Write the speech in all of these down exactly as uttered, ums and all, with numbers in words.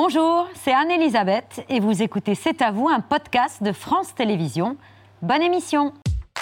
Bonjour, c'est Anne-Elisabeth et vous écoutez C'est à vous, un podcast de France Télévisions. Bonne émission.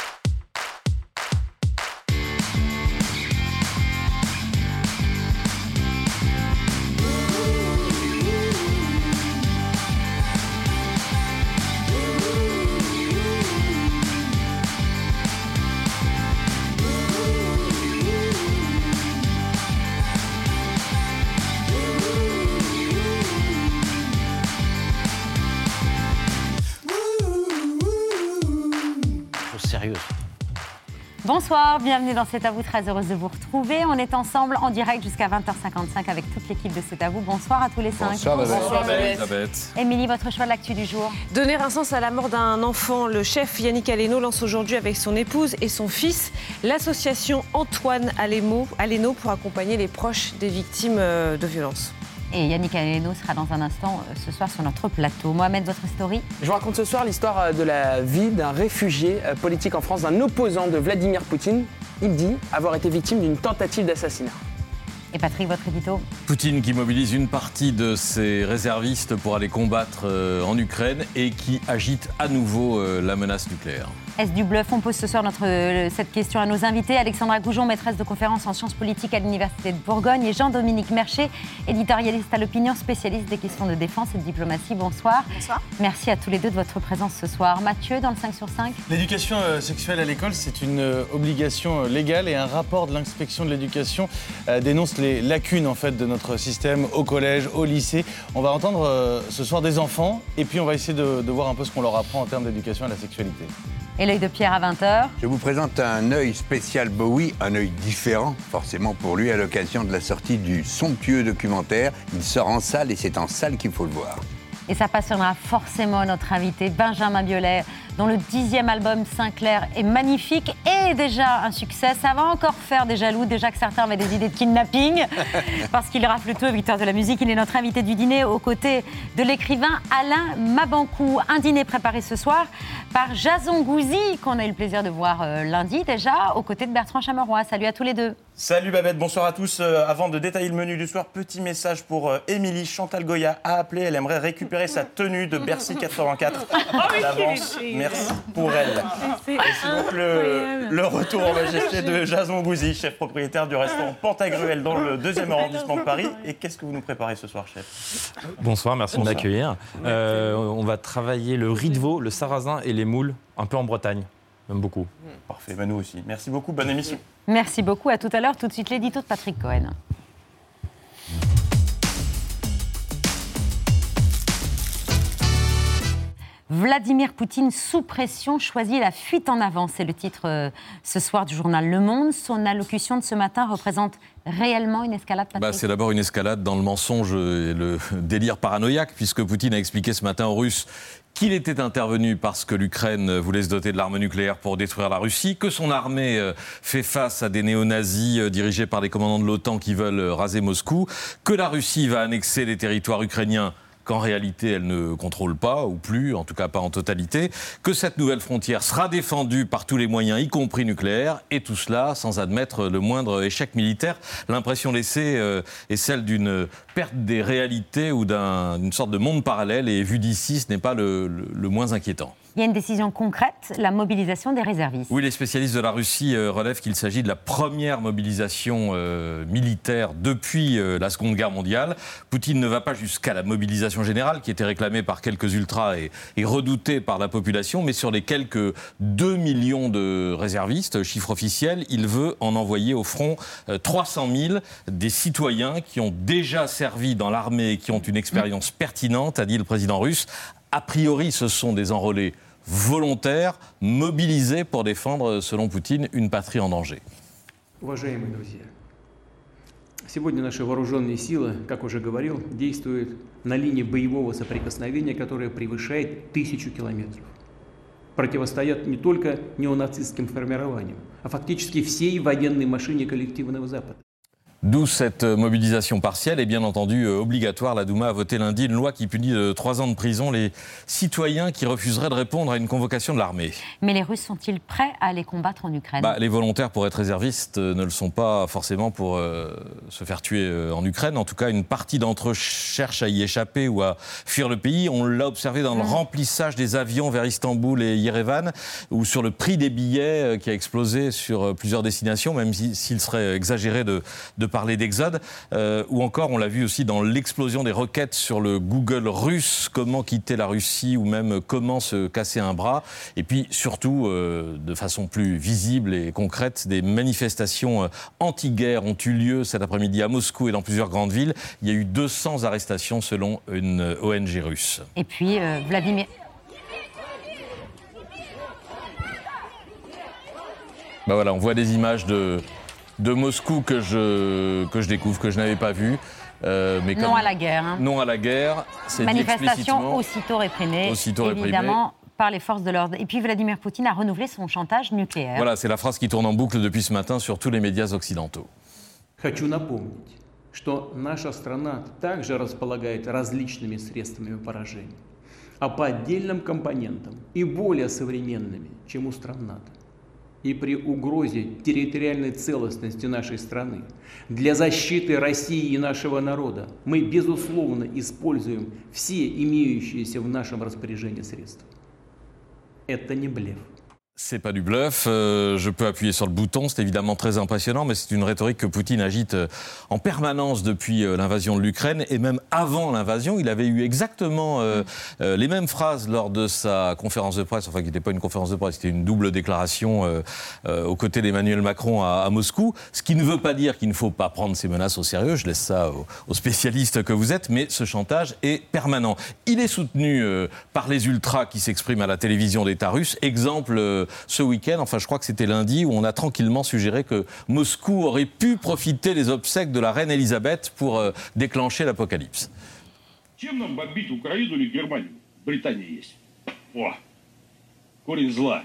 Bonsoir, bienvenue dans C'est à vous, très heureuse de vous retrouver. On est ensemble en direct jusqu'à vingt heures cinquante-cinq avec toute l'équipe de C'est à vous. Bonsoir à tous les cinq. Bonsoir, Bonsoir Elisabeth. Émilie, votre choix de l'actu du jour. Donner un sens à la mort d'un enfant. Le chef Yannick Aleno lance aujourd'hui avec son épouse et son fils l'association Antoine Aleno pour accompagner les proches des victimes de violences. Et Yannick Aleno sera dans un instant euh, ce soir sur notre plateau. Mohamed, votre story ? Je vous raconte ce soir l'histoire de la vie d'un réfugié politique en France, d'un opposant de Vladimir Poutine. Il dit avoir été victime d'une tentative d'assassinat. Et Patrick, votre édito ? Poutine qui mobilise une partie de ses réservistes pour aller combattre euh, en Ukraine et qui agite à nouveau euh, la menace nucléaire. Est-ce du bluff ? On pose ce soir notre, euh, cette question à nos invités. Alexandra Goujon, maîtresse de conférences en sciences politiques à l'Université de Bourgogne, et Jean-Dominique Merchet, éditorialiste à l'opinion, spécialiste des questions de défense et de diplomatie. Bonsoir. Bonsoir. Merci à tous les deux de votre présence ce soir. Mathieu, dans le cinq sur cinq. L'éducation euh, sexuelle à l'école, c'est une euh, obligation euh, légale et un rapport de l'inspection de l'éducation euh, dénonce les lacunes en fait, de notre système au collège, au lycée. On va entendre euh, ce soir des enfants et puis on va essayer de, de voir un peu ce qu'on leur apprend en termes d'éducation à la sexualité. Et l'œil de Pierre à vingt heures. Je vous présente un œil spécial Bowie, un œil différent, forcément pour lui, à l'occasion de la sortie du somptueux documentaire. Il sort en salle et c'est en salle qu'il faut le voir. Et ça passionnera forcément notre invité Benjamin Biolay, dont le dixième album Sinclair est magnifique et déjà un succès. Ça va encore faire des jaloux, déjà que certains avaient des idées de kidnapping, parce qu'il rafle tout, victoire de la musique. Il est notre invité du dîner aux côtés de l'écrivain Alain Mabanckou. Un dîner préparé ce soir par Jason Gouzy, qu'on a eu le plaisir de voir euh, lundi déjà, aux côtés de Bertrand Chameroy. Salut à tous les deux. Salut Babette, bonsoir à tous. Euh, avant de détailler le menu du soir, petit message pour euh, Émilie. Chantal Goya a appelé, elle aimerait récupérer sa tenue de Bercy quatre-vingt-quatre d'avance. Merci pour elle. Et c'est donc le, le retour en majesté de Jason Gouzy, chef propriétaire du restaurant Pantagruel dans le deuxième arrondissement de Paris. Et qu'est-ce que vous nous préparez ce soir, chef ? Bonsoir, merci Bonsoir. de m'accueillir. Euh, on va travailler le riz de veau, le sarrasin et les moules, un peu en Bretagne, même beaucoup. Parfait, bah nous aussi. Merci beaucoup, bonne émission. Merci beaucoup, à tout à l'heure. Tout de suite l'édito de Patrick Cohen. Vladimir Poutine, sous pression, choisit la fuite en avant. C'est le titre euh, ce soir du journal Le Monde. Son allocution de ce matin représente réellement une escalade, Patrick ? Bah, c'est d'abord une escalade dans le mensonge et le délire paranoïaque, puisque Poutine a expliqué ce matin aux Russes qu'il était intervenu parce que l'Ukraine voulait se doter de l'arme nucléaire pour détruire la Russie, que son armée fait face à des néo-nazis dirigés par des commandants de l'OTAN qui veulent raser Moscou, que la Russie va annexer les territoires ukrainiens qu'en réalité elle ne contrôle pas, ou plus, en tout cas pas en totalité, que cette nouvelle frontière sera défendue par tous les moyens, y compris nucléaires, et tout cela sans admettre le moindre échec militaire. L'impression laissée euh, est celle d'une perte des réalités ou d'un, d'une sorte de monde parallèle, et vu d'ici, ce n'est pas le, le, le moins inquiétant. Il y a une décision concrète, la mobilisation des réservistes. Oui, les spécialistes de la Russie euh, relèvent qu'il s'agit de la première mobilisation euh, militaire depuis euh, la Seconde Guerre mondiale. Poutine ne va pas jusqu'à la mobilisation générale, qui était réclamée par quelques ultras et, et redoutée par la population, mais sur les quelques deux millions de réservistes, chiffre officiel, il veut en envoyer au front euh, trois cent mille, des citoyens qui ont déjà servi dans l'armée et qui ont une expérience pertinente, a dit le président russe. A priori, ce sont des enrôlés volontaires, mobilisés pour défendre, selon Poutine, une patrie en danger. Уважаемые друзья, сегодня наши вооруженные силы, как уже говорил, действуют на линии боевого соприкосновения, которая превышает тысячу километров. Противостоят не только неонацистским формированиям, а фактически всей военной машине коллективного Запада. D'où cette mobilisation partielle et bien entendu obligatoire. La Douma a voté lundi une loi qui punit de trois ans de prison les citoyens qui refuseraient de répondre à une convocation de l'armée. Mais les Russes sont-ils prêts à aller combattre en Ukraine ? bah, Les volontaires pour être réservistes ne le sont pas forcément pour euh, se faire tuer euh, en Ukraine. En tout cas, une partie d'entre eux cherche à y échapper ou à fuir le pays. On l'a observé dans le mmh. remplissage des avions vers Istanbul et Yerevan, ou sur le prix des billets euh, qui a explosé sur euh, plusieurs destinations, même si, s'il serait exagéré de, de parler d'exode, euh, ou encore on l'a vu aussi dans l'explosion des roquettes sur le Google russe, comment quitter la Russie ou même comment se casser un bras. Et puis surtout, euh, de façon plus visible et concrète, des manifestations euh, anti-guerre ont eu lieu cet après-midi à Moscou et dans plusieurs grandes villes. Il y a eu deux cents arrestations selon une O N G russe. Et puis euh, Vladimir... Bah voilà, on voit des images de... de Moscou que je, que je découvre, que je n'avais pas vu. Euh, mais non à la guerre. Hein. Non à la guerre, c'est manifestation aussitôt réprimée, aussitôt évidemment, réprimée. par les forces de l'ordre. Et puis Vladimir Poutine a renouvelé son chantage nucléaire. Voilà, c'est la phrase qui tourne en boucle depuis ce matin sur tous les médias occidentaux. Хочу напомнить, что наша страна также располагает различными средствами поражения, а по отдельным компонентам и более современными, чем у стран НАТО. И при угрозе территориальной целостности нашей страны для защиты России и нашего народа мы, безусловно, используем все имеющиеся в нашем распоряжении средства. Это не блеф. C'est pas du bluff, euh, je peux appuyer sur le bouton, c'est évidemment très impressionnant, mais c'est une rhétorique que Poutine agite en permanence depuis euh, l'invasion de l'Ukraine, et même avant l'invasion, il avait eu exactement euh, euh, les mêmes phrases lors de sa conférence de presse, enfin qui n'était pas une conférence de presse, c'était une double déclaration euh, euh, aux côtés d'Emmanuel Macron à, à Moscou, ce qui ne veut pas dire qu'il ne faut pas prendre ces menaces au sérieux, je laisse ça aux, aux spécialistes que vous êtes, mais ce chantage est permanent. Il est soutenu euh, par les ultras qui s'expriment à la télévision d'État russe, exemple... Euh, ce week-end, enfin je crois que c'était lundi, où on a tranquillement suggéré que Moscou aurait pu profiter des obsèques de la reine Elisabeth pour euh, déclencher l'apocalypse. Чем нам бомбить Украину или Германию? Британия есть. О, корень зла.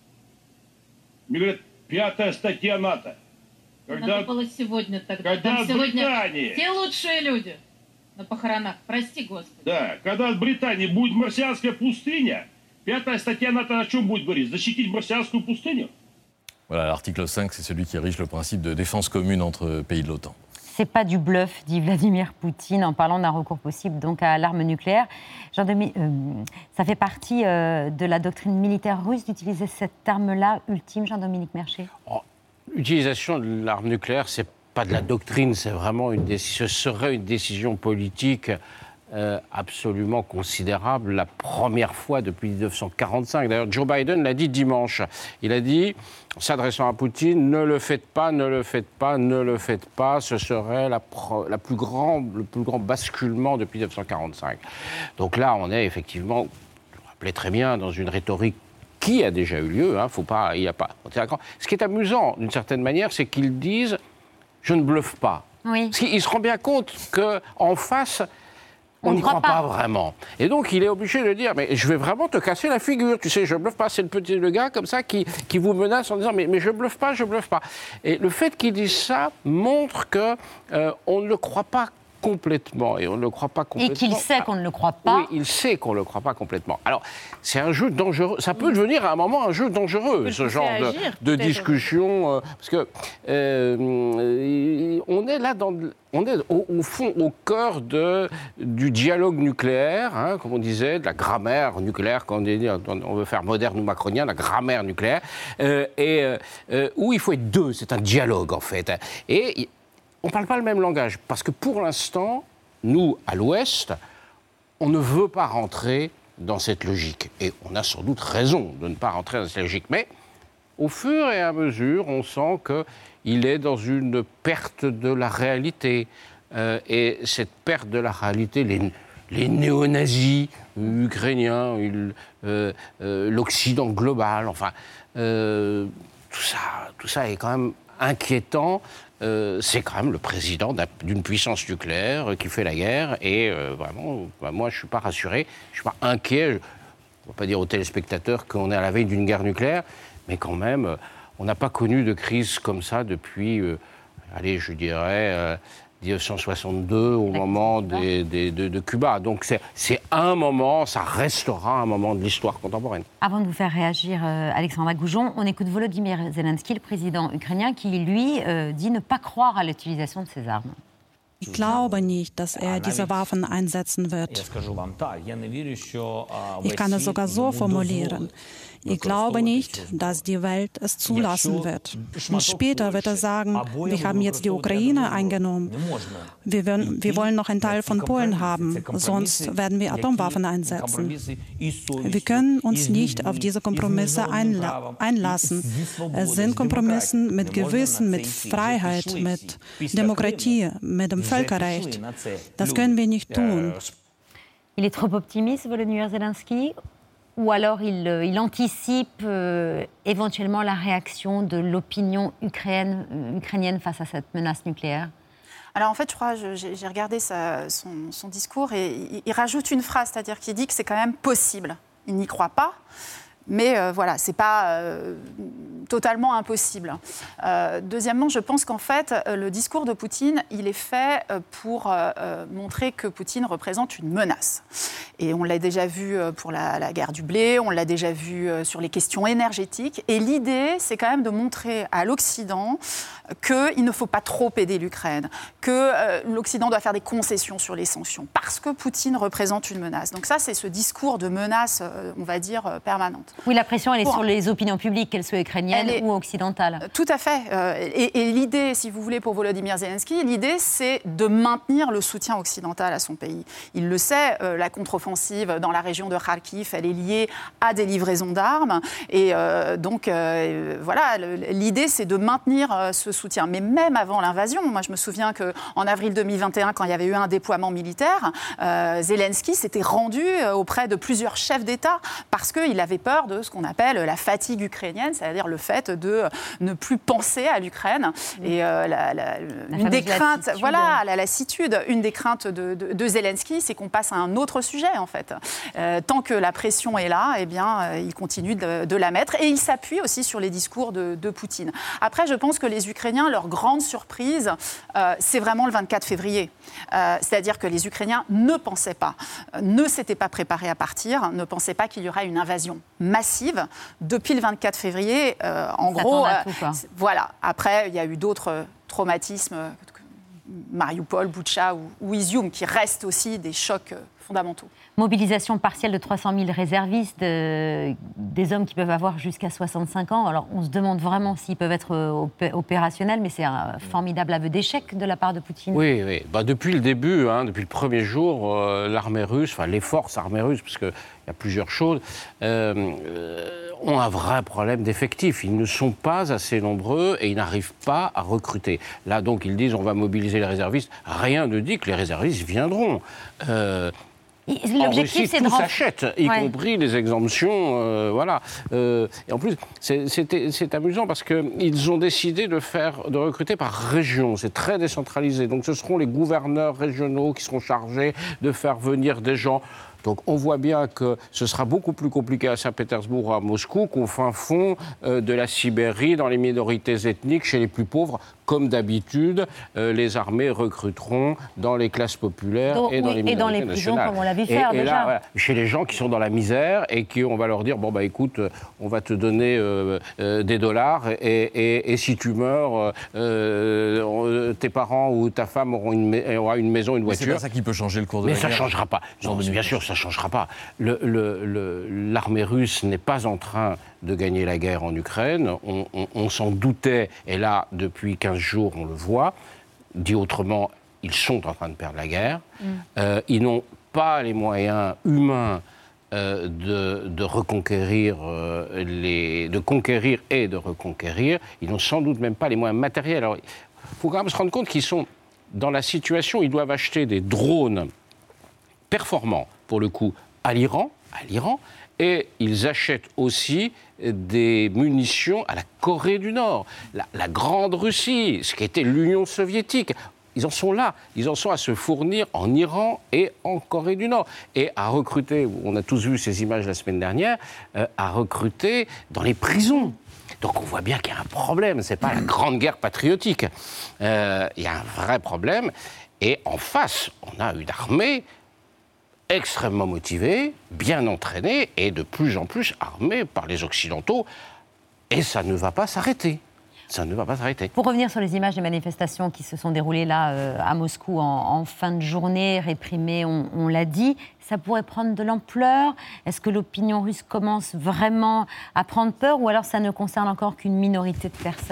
Мне говорят, пятая статья НАТО. Когда... Надо было сегодня тогда. Когда Там сегодня Британия... Те лучшие люди на похоронах. Прости, Господи. Да, когда от Британии будет марсианская пустыня, пятая статья НАТО о чем будет говорить? Защитить марсианскую пустыню? Voilà, l'article cinq, c'est celui qui érige le principe de défense commune entre pays de l'OTAN. C'est pas du bluff, dit Vladimir Poutine, en parlant d'un recours possible donc à l'arme nucléaire. Jean-Denis, euh, ça fait partie euh, de la doctrine militaire russe d'utiliser cette arme-là ultime, Jean-Dominique Merchet. Oh, l'utilisation de l'arme nucléaire, c'est pas de la doctrine, c'est vraiment une décision, ce serait une décision politique Euh, absolument considérable, la première fois depuis dix-neuf cent quarante-cinq. D'ailleurs, Joe Biden l'a dit dimanche. Il a dit, s'adressant à Poutine, ne le faites pas, ne le faites pas, ne le faites pas. Ce serait la, pro- la plus grand, le plus grand basculement depuis dix-neuf cent quarante-cinq. Donc là, on est effectivement, je me rappelais très bien, dans une rhétorique qui a déjà eu lieu. Hein, faut pas, il y a pas. Ce qui est amusant, d'une certaine manière, c'est qu'ils disent, je ne bluffe pas. Oui. Parce qu'il se rend bien compte qu'en face, on n'y croit pas. pas vraiment. Et donc, il est obligé de dire, mais je vais vraiment te casser la figure. Tu sais, je bluffe pas. C'est le petit le gars comme ça qui, qui vous menace en disant, mais, mais je bluffe pas, je bluffe pas. Et le fait qu'il dise ça montre qu'on euh, ne le croit pas complètement. Et on ne le croit pas complètement. Et qu'il sait qu'on ne le croit pas. Oui, il sait qu'on ne le croit pas complètement. Alors, c'est un jeu dangereux. Ça peut devenir à un moment un jeu dangereux, ce genre de, agir, de discussion. Euh, parce que euh, on est là dans... On est au, au fond, au cœur de, du dialogue nucléaire, hein, comme on disait, de la grammaire nucléaire, quand on, dit, on veut faire moderne ou macronien, la grammaire nucléaire, euh, et euh, où il faut être deux, c'est un dialogue en fait. Et on ne parle pas le même langage, parce que pour l'instant, nous, à l'Ouest, on ne veut pas rentrer dans cette logique. Et on a sans doute raison de ne pas rentrer dans cette logique, mais au fur et à mesure, on sent que il est dans une perte de la réalité. Euh, et cette perte de la réalité, les, les néo-nazis ukrainiens, il, euh, euh, l'Occident global, enfin, euh, tout ça, tout ça est quand même inquiétant. Euh, c'est quand même le président d'une puissance nucléaire qui fait la guerre. Et euh, vraiment, bah, moi, je ne suis pas rassuré, je ne suis pas inquiet. Je ne vais pas dire aux téléspectateurs qu'on est à la veille d'une guerre nucléaire, mais quand même... On n'a pas connu de crise comme ça depuis, euh, allez, je dirais, euh, mille neuf cent soixante-deux, au moment des, des, de, de Cuba. Donc c'est, c'est un moment, ça restera un moment de l'histoire contemporaine. Avant de vous faire réagir, euh, Alexandra Goujon, on écoute Volodymyr Zelensky, le président ukrainien, qui, lui, euh, dit ne pas croire à l'utilisation de ces armes. Ich glaube nicht, dass er diese Waffen einsetzen wird. Ich kann es sogar so formulieren. Ich glaube nicht, dass die Welt es zulassen wird. Und später wird er sagen, wir haben jetzt die Ukraine eingenommen. Wir, werden, wir wollen noch einen Teil von Polen haben, sonst werden wir Atomwaffen einsetzen. Wir können uns nicht auf diese Kompromisse einla- einlassen. Es sind Kompromisse mit Gewissen, mit Freiheit, mit Demokratie, mit dem Völkerrecht. Das können wir nicht tun. Il est trop optimiste, Volodymyr Zelensky, ou alors il, il anticipe euh, éventuellement la réaction de l'opinion ukrainienne, ukrainienne face à cette menace nucléaire? Alors en fait, je crois, je, j'ai, j'ai regardé sa, son, son discours et il, il rajoute une phrase, c'est-à-dire qu'il dit que c'est quand même possible. Il n'y croit pas. Mais euh, voilà, c'est pas euh, totalement impossible. Euh, deuxièmement, je pense qu'en fait, euh, le discours de Poutine, il est fait euh, pour euh, montrer que Poutine représente une menace. Et on l'a déjà vu euh, pour la, la guerre du blé, on l'a déjà vu euh, sur les questions énergétiques. Et l'idée, c'est quand même de montrer à l'Occident qu'il ne faut pas trop aider l'Ukraine, que euh, l'Occident doit faire des concessions sur les sanctions, parce que Poutine représente une menace. Donc ça, c'est ce discours de menace, euh, on va dire, euh, permanente. Oui, la pression, elle est Pour... sur les opinions publiques, qu'elles soient ukrainiennes est... ou occidentales. Tout à fait. Euh, et, et l'idée, si vous voulez, pour Volodymyr Zelensky, l'idée, c'est de maintenir le soutien occidental à son pays. Il le sait, euh, la contre-offensive dans la région de Kharkiv, elle est liée à des livraisons d'armes. Et euh, donc, euh, voilà, l'idée, c'est de maintenir euh, ce soutien. Mais même avant l'invasion, moi, je me souviens qu'en avril deux mille vingt et un, quand il y avait eu un déploiement militaire, euh, Zelensky s'était rendu auprès de plusieurs chefs d'État parce qu'il avait peur de ce qu'on appelle la fatigue ukrainienne, c'est-à-dire le fait de ne plus penser à l'Ukraine. Et euh, la, la, la une des craintes, voilà, la lassitude, une des craintes de, de, de Zelensky, c'est qu'on passe à un autre sujet, en fait. Euh, tant que la pression est là, eh bien, euh, il continue de, de la mettre. Et il s'appuie aussi sur les discours de, de Poutine. Après, je pense que les Ukrainiens, leur grande surprise, euh, c'est vraiment le vingt-quatre février. Euh, c'est-à-dire que les Ukrainiens ne pensaient pas, euh, ne s'étaient pas préparés à partir, ne pensaient pas qu'il y aurait une invasion massive depuis le vingt-quatre février. Euh, en Ça gros, euh, tout, voilà. Après, il y a eu d'autres traumatismes, Mariupol, Boutcha ou, ou Izium, qui restent aussi des chocs fondamentaux. Mobilisation partielle de trois cent mille réservistes, de, des hommes qui peuvent avoir jusqu'à soixante-cinq ans. Alors, on se demande vraiment s'ils peuvent être opé- opérationnels, mais c'est un formidable aveu d'échec de la part de Poutine. Oui, oui. Bah, depuis le début, hein, depuis le premier jour, euh, l'armée russe, enfin les forces armées russes, parce qu'il y a plusieurs choses, euh, euh, ont un vrai problème d'effectifs. Ils ne sont pas assez nombreux et ils n'arrivent pas à recruter. Là, donc, ils disent on va mobiliser les réservistes. Rien ne dit que les réservistes viendront. Euh, En Russie, tout s'achète, y ouais. compris les exemptions, euh, voilà. Euh, et en plus, c'est, c'est, c'est amusant parce qu'ils ont décidé de faire, de recruter par région. C'est très décentralisé. Donc, ce seront les gouverneurs régionaux qui seront chargés de faire venir des gens. Donc on voit bien que ce sera beaucoup plus compliqué à Saint-Pétersbourg ou à Moscou qu'au fin fond euh, de la Sibérie, dans les minorités ethniques, chez les plus pauvres. Comme d'habitude, euh, les armées recruteront dans les classes populaires donc, et dans oui, les minorités et dans les prisons, nationales. comme on l'a vu faire et, et déjà. Là, voilà, chez les gens qui sont dans la misère et qui on va leur dire bon bah écoute, on va te donner euh, euh, des dollars et, et, et si tu meurs, euh, tes parents ou ta femme auront une, aura une maison, une voiture. Mais c'est pas ça qui peut changer le cours de Mais la ça guerre. ne changera pas. Non, bien sûr, ça ne changera pas. Le, le, le, l'armée russe n'est pas en train de gagner la guerre en Ukraine. On, on, on s'en doutait, et là, depuis quinze jours, on le voit. Dit autrement, ils sont en train de perdre la guerre. Mm. Euh, ils n'ont pas les moyens humains euh, de, de reconquérir, euh, les, de conquérir et de reconquérir. Ils n'ont sans doute même pas les moyens matériels. Alors, il faut quand même se rendre compte qu'ils sont dans la situation, ils doivent acheter des drones performants, pour le coup, à l'Iran, à l'Iran, et ils achètent aussi des munitions à la Corée du Nord, la, la Grande Russie, ce qui était l'Union soviétique. Ils en sont là, ils en sont à se fournir en Iran et en Corée du Nord. Et à recruter, on a tous vu ces images la semaine dernière, euh, à recruter dans les prisons. Donc on voit bien qu'il y a un problème, c'est pas la grande guerre patriotique. Euh, il y a un vrai problème. Et en face, on a une armée extrêmement motivée, bien entraînée et de plus en plus armée par les Occidentaux. Et ça ne va pas s'arrêter. Ça ne va pas s'arrêter. Pour revenir sur les images des manifestations qui se sont déroulées là euh, à Moscou en, en fin de journée, réprimées, on, on l'a dit, ça pourrait prendre de l'ampleur. Est-ce que l'opinion russe commence vraiment à prendre peur ou alors ça ne concerne encore qu'une minorité de personnes ?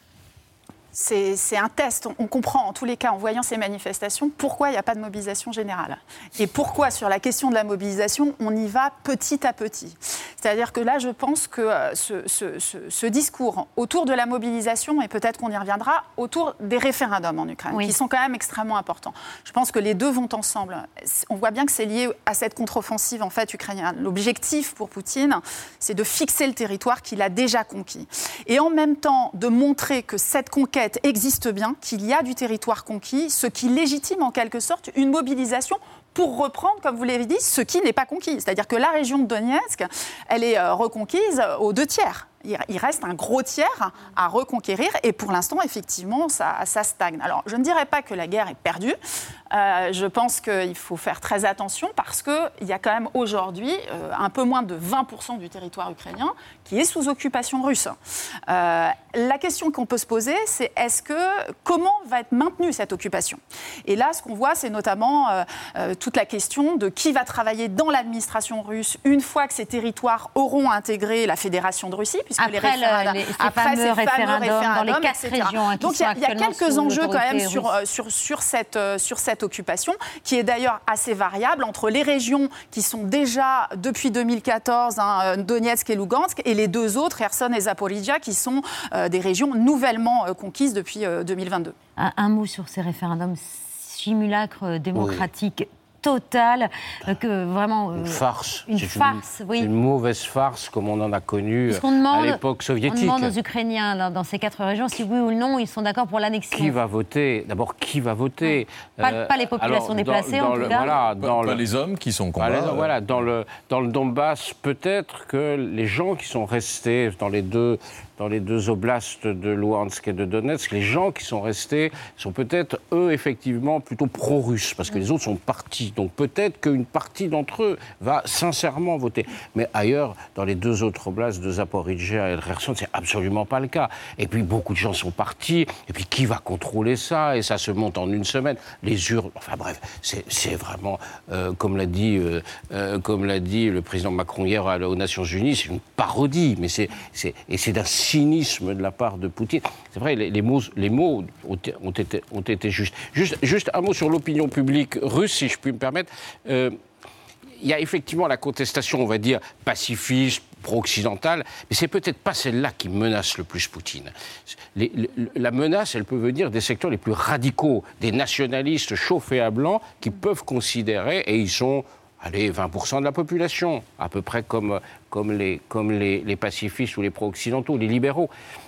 C'est, c'est un test. On, on comprend en tous les cas, en voyant ces manifestations, pourquoi il n'y a pas de mobilisation générale. Et pourquoi, sur la question de la mobilisation, on y va petit à petit. C'est-à-dire que là, je pense que ce, ce, ce, ce discours autour de la mobilisation, et peut-être qu'on y reviendra, autour des référendums en Ukraine, oui. qui sont quand même extrêmement importants. Je pense que les deux vont ensemble. On voit bien que c'est lié à cette contre-offensive en fait, ukrainienne. L'objectif pour Poutine, c'est de fixer le territoire qu'il a déjà conquis. Et en même temps, de montrer que cette conquête existe bien, qu'il y a du territoire conquis, ce qui légitime en quelque sorte une mobilisation pour reprendre, comme vous l'avez dit, ce qui n'est pas conquis. C'est-à-dire que la région de Donetsk, elle est reconquise aux deux tiers. Il reste un gros tiers à reconquérir et pour l'instant, effectivement, ça, ça stagne. Alors, je ne dirais pas que la guerre est perdue. Euh, je pense qu'il faut faire très attention parce qu'il y a quand même aujourd'hui euh, un peu moins de vingt pour cent du territoire ukrainien qui est sous occupation russe. Euh, la question qu'on peut se poser, c'est est-ce que, comment va être maintenue cette occupation ? Et là, ce qu'on voit, c'est notamment euh, euh, toute la question de qui va travailler dans l'administration russe une fois que ces territoires auront intégré la Fédération de Russie. Puisque après les référendums, le, les, après ces fameux référendums, référendums dans les quatre et cetera. régions hein, qui Donc sont il y, y a quelques enjeux quand même sur, russe. sur, sur, cette, sur cette occupation, qui est d'ailleurs assez variable entre les régions qui sont déjà depuis deux mille quatorze, hein, Donetsk et Lugansk, et les deux autres, Kherson et Zaporizhzhia, qui sont euh, des régions nouvellement euh, conquises depuis euh, deux mille vingt-deux. Un, un mot sur ces référendums, simulacre démocratique. Oui. Totale, euh, que vraiment... Euh, une farce. Une c'est farce, une, oui. Une mauvaise farce, comme on en a connu demande, à l'époque soviétique. On demande aux Ukrainiens, là, dans ces quatre régions, si oui ou non, ils sont d'accord pour l'annexion. Qui va voter ? D'abord, qui va voter ? Ouais. Pas, euh, pas les populations alors, déplacées, dans, dans en le, tout cas. Voilà, dans pas le, les hommes qui sont combattus. Voilà, voilà, dans le, dans le Donbass, peut-être que les gens qui sont restés dans les deux... dans les deux oblasts de Luhansk et de Donetsk, les gens qui sont restés sont peut-être, eux, effectivement, plutôt pro-russes, parce que les autres sont partis. Donc peut-être qu'une partie d'entre eux va sincèrement voter. Mais ailleurs, dans les deux autres oblasts de Zaporizhzhia et de Kherson, c'est absolument pas le cas. Et puis beaucoup de gens sont partis, et puis qui va contrôler ça ? Et ça se monte en une semaine. Les urnes, enfin bref, c'est, c'est vraiment, euh, comme l'a dit, euh, euh, comme l'a dit le président Macron hier aux Nations Unies, c'est une parodie, mais c'est, c'est, et c'est d'un cynisme de la part de Poutine. C'est vrai, les, les, mots, les mots ont, ont, été, ont été justes. Juste, juste un mot sur l'opinion publique russe, si je puis me permettre. Euh, il y a effectivement la contestation, on va dire, pacifiste, pro-occidentale, mais c'est peut-être pas celle-là qui menace le plus Poutine. Les, les, la menace, elle peut venir des secteurs les plus radicaux, des nationalistes chauffés à blanc qui peuvent considérer, et ils sont... Allez, vingt pour cent de la population, à peu près comme, comme, les, comme les, les pacifistes ou les pro-occidentaux, les libéraux.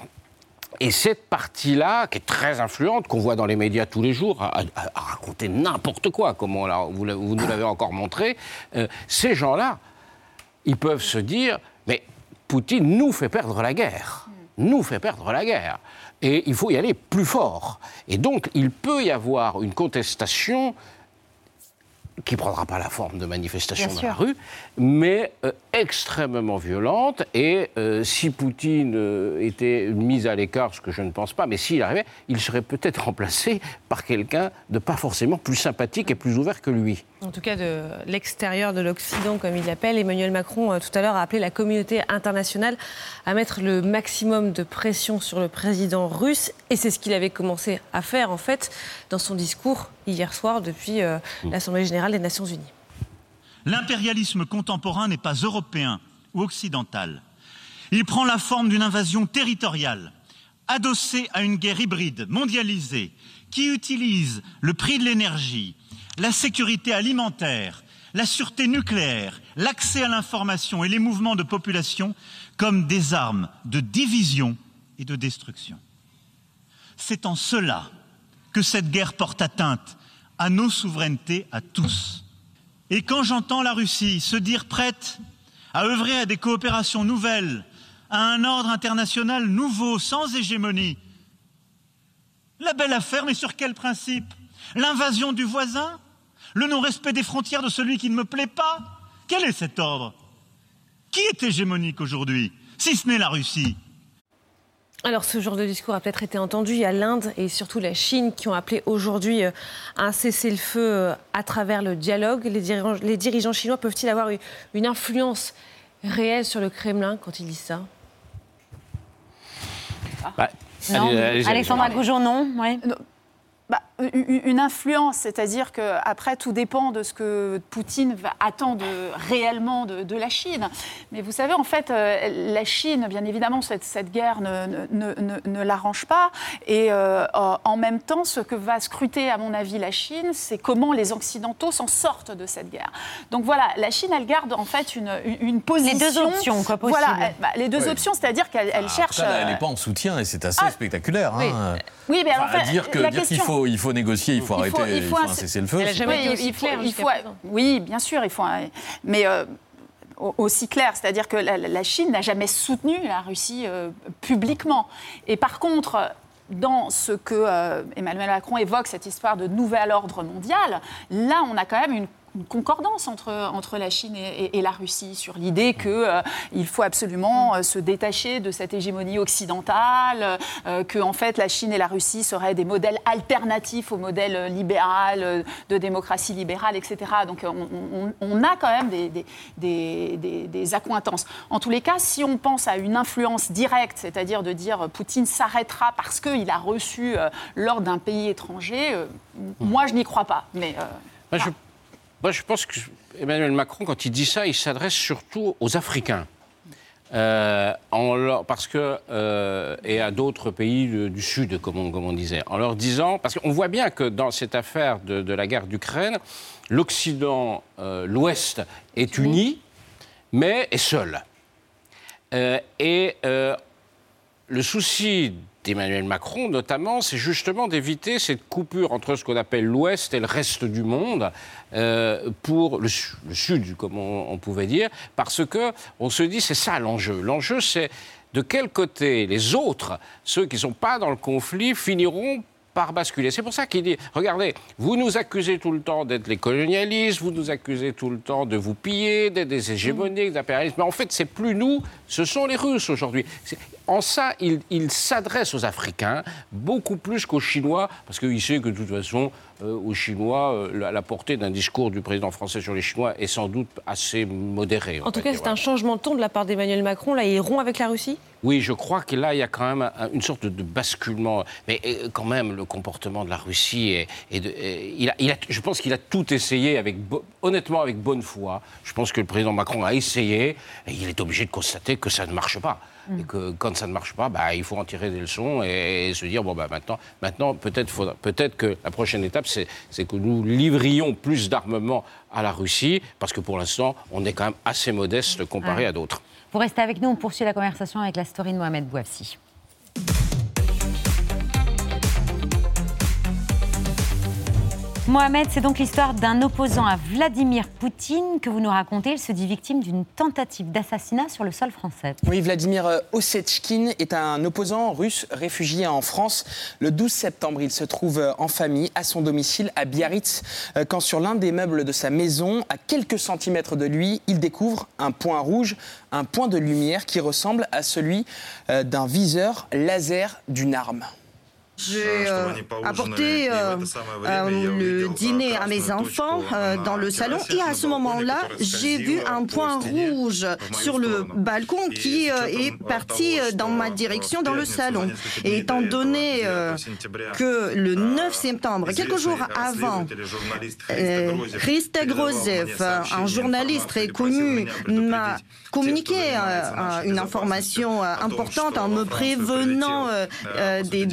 Et cette partie-là, qui est très influente, qu'on voit dans les médias tous les jours, à, à, à raconter n'importe quoi, comme on l'a, vous, vous nous l'avez encore montré, euh, ces gens-là, ils peuvent se dire, mais Poutine nous fait perdre la guerre, nous fait perdre la guerre. Et il faut y aller plus fort. Et donc, il peut y avoir une contestation qui ne prendra pas la forme de manifestation dans la rue, mais euh, extrêmement violente. Et euh, si Poutine euh, était mis à l'écart, ce que je ne pense pas, mais s'il arrivait, il serait peut-être remplacé par quelqu'un de pas forcément plus sympathique et plus ouvert que lui. En tout cas, de l'extérieur de l'Occident, comme il l'appelle, Emmanuel Macron, euh, tout à l'heure, a appelé la communauté internationale à mettre le maximum de pression sur le président russe. Et c'est ce qu'il avait commencé à faire, en fait, dans son discours hier soir depuis euh, mmh. l'Assemblée générale des Nations unies. L'impérialisme contemporain n'est pas européen ou occidental. Il prend la forme d'une invasion territoriale, adossée à une guerre hybride, mondialisée, qui utilise le prix de l'énergie, la sécurité alimentaire, la sûreté nucléaire, l'accès à l'information et les mouvements de population comme des armes de division et de destruction. C'est en cela que cette guerre porte atteinte à nos souverainetés à tous. Et quand j'entends la Russie se dire prête à œuvrer à des coopérations nouvelles à un ordre international nouveau, sans hégémonie. La belle affaire, mais sur quel principe? L'invasion du voisin? Le non-respect des frontières de celui qui ne me plaît pas? Quel est cet ordre? Qui est hégémonique aujourd'hui, si ce n'est la Russie? Alors, ce genre de discours a peut-être été entendu. Il y a l'Inde et surtout la Chine qui ont appelé aujourd'hui à un cessez-le-feu à travers le dialogue. Les dirigeants, les dirigeants chinois peuvent-ils avoir une influence réelle sur le Kremlin quand ils disent ça? bah, non. Allez, allez, Alexandra Goujon, non, ouais. non. Bah, une influence, c'est-à-dire qu'après, tout dépend de ce que Poutine va attendre réellement de, de la Chine. Mais vous savez, en fait, euh, la Chine, bien évidemment, cette, cette guerre ne, ne, ne, ne l'arrange pas. Et euh, en même temps, ce que va scruter, à mon avis, la Chine, c'est comment les Occidentaux s'en sortent de cette guerre. Donc voilà, la Chine, elle garde en fait une, une position... Les deux options, quoi, possible. Voilà, bah, les deux oui. options, c'est-à-dire qu'elle elle ah, cherche... Après, elle n'est pas en soutien et c'est assez ah, spectaculaire. Oui, hein. oui mais alors, enfin, en fait, dire que, la dire question... qu'il faut, il faut négocier, il faut il arrêter, faut, il faut, il faut un cessez-le-feu. Elle n'a jamais été aussi claire. Il faut, oui, bien sûr, il faut un, mais euh, aussi clair, c'est-à-dire que la, la Chine n'a jamais soutenu la Russie euh, publiquement. Et par contre, dans ce que euh, Emmanuel Macron évoque, cette histoire de nouvel ordre mondial, là, on a quand même une une concordance entre, entre la Chine et, et, et la Russie sur l'idée qu'il euh, faut absolument euh, se détacher de cette hégémonie occidentale, euh, que en fait, la Chine et la Russie seraient des modèles alternatifs au modèle libéral, euh, de démocratie libérale, et cetera. Donc on, on, on a quand même des, des, des, des, des accointances. En tous les cas, si on pense à une influence directe, c'est-à-dire de dire Poutine s'arrêtera parce qu'il a reçu euh, l'ordre d'un pays étranger, euh, moi je n'y crois pas. Mais, euh, Moi, je... Moi, je pense que Emmanuel Macron, quand il dit ça, il s'adresse surtout aux Africains. Euh, en leur, parce que, euh, et à d'autres pays du, du Sud, comme on, comme on disait, en leur disant... Parce qu'on voit bien que dans cette affaire de, de la guerre d'Ukraine, l'Occident, euh, l'Ouest est uni, mais est seul. Euh, et euh, le souci d'Emmanuel Macron, notamment, c'est justement d'éviter cette coupure entre ce qu'on appelle l'Ouest et le reste du monde, euh, pour le, le Sud, comme on, on pouvait dire, parce qu'on se dit, c'est ça l'enjeu. L'enjeu, c'est de quel côté les autres, ceux qui ne sont pas dans le conflit, finiront par basculer. C'est pour ça qu'il dit, regardez, vous nous accusez tout le temps d'être les colonialistes, vous nous accusez tout le temps de vous piller, d'être des hégémoniques, d'impérialisme, mais en fait, c'est plus nous, ce sont les Russes aujourd'hui. C'est... En ça, il, il s'adresse aux Africains beaucoup plus qu'aux Chinois, parce qu'il sait que de toute façon, euh, aux Chinois, euh, la, la portée d'un discours du président français sur les Chinois est sans doute assez modérée. En tout cas, dire. c'est un changement de ton de la part d'Emmanuel Macron. Là, il rompt avec la Russie ? Oui, je crois que là, il y a quand même une sorte de basculement. Mais quand même, le comportement de la Russie, est, est de, est, il a, il a, je pense qu'il a tout essayé, avec, honnêtement, avec bonne foi. Je pense que le président Macron a essayé, et il est obligé de constater que ça ne marche pas. Mmh. Et que quand ça ne marche pas, bah, il faut en tirer des leçons et, et se dire, bon, bah, maintenant, maintenant peut-être, faudra, peut-être que la prochaine étape, c'est, c'est que nous livrions plus d'armement à la Russie, parce que pour l'instant, on est quand même assez modeste comparé ah. à d'autres. Vous restez avec nous, on poursuit la conversation avec la story de Mohamed Bouafsi. Mohamed, c'est donc l'histoire d'un opposant à Vladimir Poutine que vous nous racontez. Il se dit victime d'une tentative d'assassinat sur le sol français. Oui, Vladimir Osetchkin est un opposant russe réfugié en France. Le douze septembre, il se trouve en famille à son domicile à Biarritz, quand sur l'un des meubles de sa maison, à quelques centimètres de lui, il découvre un point rouge, un point de lumière qui ressemble à celui d'un viseur laser d'une arme. J'ai euh, apporté euh, euh, le dîner à mes enfants euh, dans le salon et à ce moment-là, j'ai vu un point rouge sur le balcon qui euh, est parti dans ma direction dans le salon. Et étant donné euh, que le neuf septembre, quelques jours avant, euh, Christa Grozev, un journaliste très connu, m'a communiqué euh, une information importante en me prévenant euh, euh, des dangers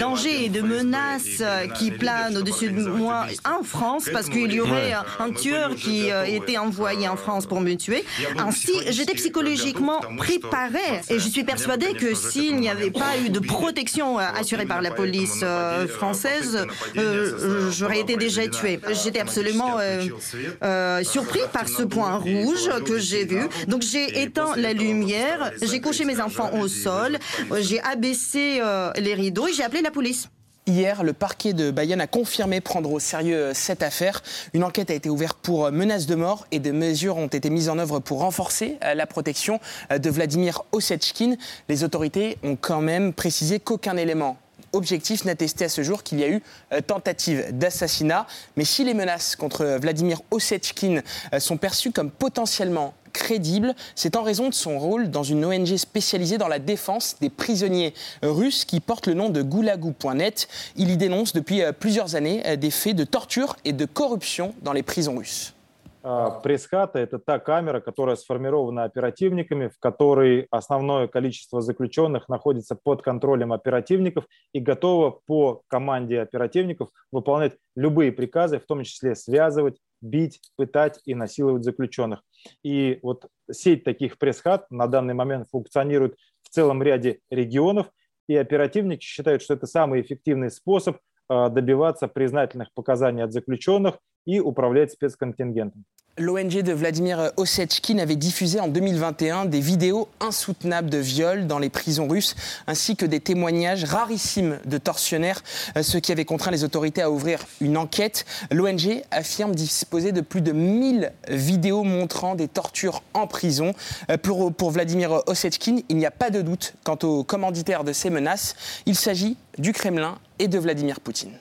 de menaces qui planent au-dessus de moi en France parce qu'il y aurait un tueur qui était envoyé en France pour me tuer. Ainsi, j'étais psychologiquement préparée et je suis persuadée que s'il n'y avait pas eu de protection assurée par la police française, euh, j'aurais été déjà tuée. J'étais absolument euh, euh, surpris par ce point rouge que j'ai vu. Donc j'ai éteint la lumière, j'ai couché mes enfants au sol, j'ai abaissé euh, les rideaux et j'ai appelé la police. Hier, le parquet de Bayonne a confirmé prendre au sérieux cette affaire. Une enquête a été ouverte pour menaces de mort et des mesures ont été mises en œuvre pour renforcer la protection de Vladimir Osetchkine. Les autorités ont quand même précisé qu'aucun élément objectif n'attestait à ce jour qu'il y a eu tentative d'assassinat. Mais si les menaces contre Vladimir Osetchkine sont perçues comme potentiellement crédible, c'est en raison de son rôle dans une O N G spécialisée dans la défense des prisonniers russes qui porte le nom de Gulagou point net. Il y dénonce depuis plusieurs années des faits de torture et de corruption dans les prisons russes. Пресс-хата – это та камера, которая сформирована оперативниками, в которой основное количество заключенных находится под контролем оперативников и готово по команде оперативников выполнять любые приказы, в том числе связывать, бить, пытать и насиловать заключенных. И вот сеть таких пресс-хат на данный момент функционирует в целом ряде регионов, и оперативники считают, что это самый эффективный способ добиваться признательных показаний от заключенных и управлять спецконтингентом. L'O N G de Vladimir Osetchkine avait diffusé en deux mille vingt et un des vidéos insoutenables de viol dans les prisons russes, ainsi que des témoignages rarissimes de tortionnaires, ce qui avait contraint les autorités à ouvrir une enquête. L'O N G affirme disposer de plus de mille vidéos montrant des tortures en prison. Pour, pour Vladimir Osetchkine, il n'y a pas de doute quant au commanditaire de ces menaces. Il s'agit du Kremlin et de Vladimir Poutine.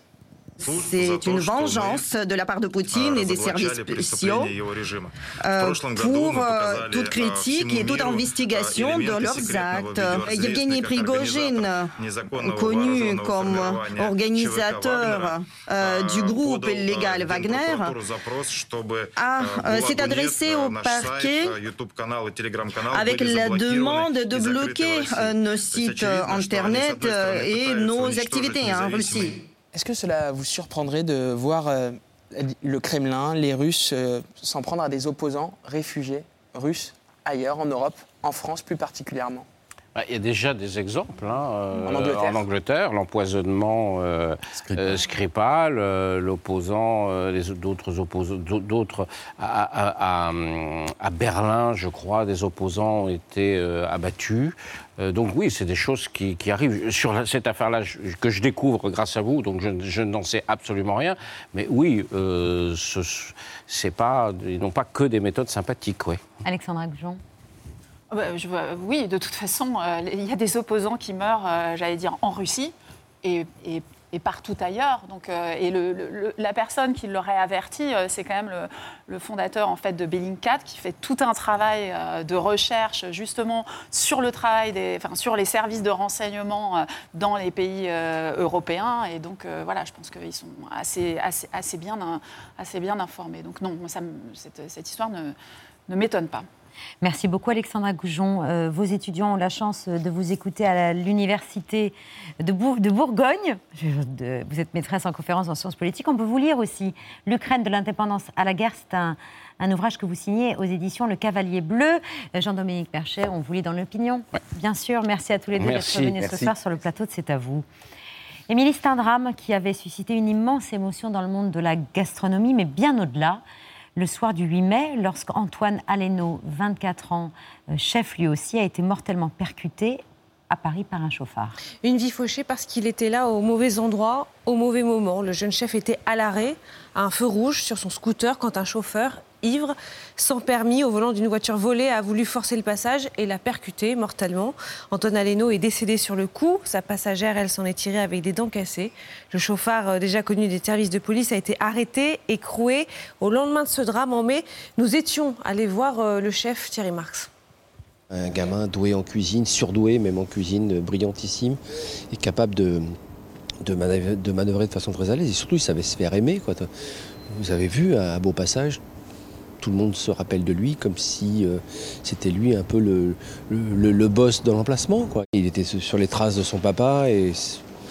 C'est une vengeance de la part de Poutine et des services spéciaux euh, pour euh, toute critique et toute investigation de leurs actes. Yevgeny Prigojine, connu comme organisateur euh, du groupe illégal Wagner, a, euh, s'est adressé au parquet avec la demande de bloquer euh, nos sites Internet euh, et nos activités en Russie. Est-ce que cela vous surprendrait de voir euh, le Kremlin, les Russes, euh, s'en prendre à des opposants réfugiés russes ailleurs, en Europe, en France plus particulièrement ? Il y a déjà des exemples hein, euh, en Angleterre, en Angleterre l'empoisonnement euh, Skripal, euh, Skripal euh, l'opposant, euh, les d'autres opposants, d'autres à, à, à, à Berlin, je crois, des opposants ont été euh, abattus. Euh, donc oui, c'est des choses qui, qui arrivent. Sur la, cette affaire-là, je, que je découvre grâce à vous, donc je, je n'en sais absolument rien. Mais oui, euh, ce, c'est pas, ils n'ont pas que des méthodes sympathiques, ouais. Alexandra Goujon. Je vois, oui, de toute façon, euh, il y a des opposants qui meurent, euh, j'allais dire, en Russie et, et, et partout ailleurs. Donc, euh, et le, le, la personne qui l'aurait averti, euh, c'est quand même le, le fondateur en fait, de Bellingcat, qui fait tout un travail euh, de recherche justement sur le travail, des, enfin, sur les services de renseignement euh, dans les pays euh, européens. Et donc, euh, voilà, je pense qu'ils sont assez, assez, assez, bien, assez bien informés. Donc non, ça, cette, cette histoire ne, ne m'étonne pas. Merci beaucoup Alexandra Goujon. Euh, vos étudiants ont la chance de vous écouter à l'université de, Bour- de Bourgogne. De, vous êtes maîtresse en conférence en sciences politiques. On peut vous lire aussi L'Ukraine de l'indépendance à la guerre. C'est un, un ouvrage que vous signez aux éditions Le Cavalier Bleu. Jean-Dominique Perchet, on vous lit dans l'opinion. Ouais. Bien sûr, merci à tous les deux d'être venus ce soir sur le plateau de C'est à vous. Émilie, c'est un drame qui avait suscité une immense émotion dans le monde de la gastronomie, mais bien au-delà. Le soir du huit mai, lorsqu'Antoine Aleno, vingt-quatre ans, chef lui aussi, a été mortellement percuté à Paris par un chauffard. Une vie fauchée parce qu'il était là au mauvais endroit, au mauvais moment. Le jeune chef était à l'arrêt, à un feu rouge, sur son scooter, quand un chauffeur ivre, sans permis, au volant d'une voiture volée, a voulu forcer le passage et l'a percuté mortellement. Antoine Aleno est décédé sur le coup. Sa passagère, elle, s'en est tirée avec des dents cassées. Le chauffard, déjà connu des services de police, a été arrêté, écroué. Au lendemain de ce drame, en mai, nous étions allés voir le chef Thierry Marx. Un gamin doué en cuisine, surdoué même en cuisine, brillantissime, et capable de, de, manœuvrer, de manœuvrer de façon très à l'aise. Et surtout, il savait se faire aimer, quoi. Vous avez vu, à Beau Passage, tout le monde se rappelle de lui comme si euh, c'était lui un peu le, le, le, le boss de l'emplacement, quoi. Il était sur les traces de son papa et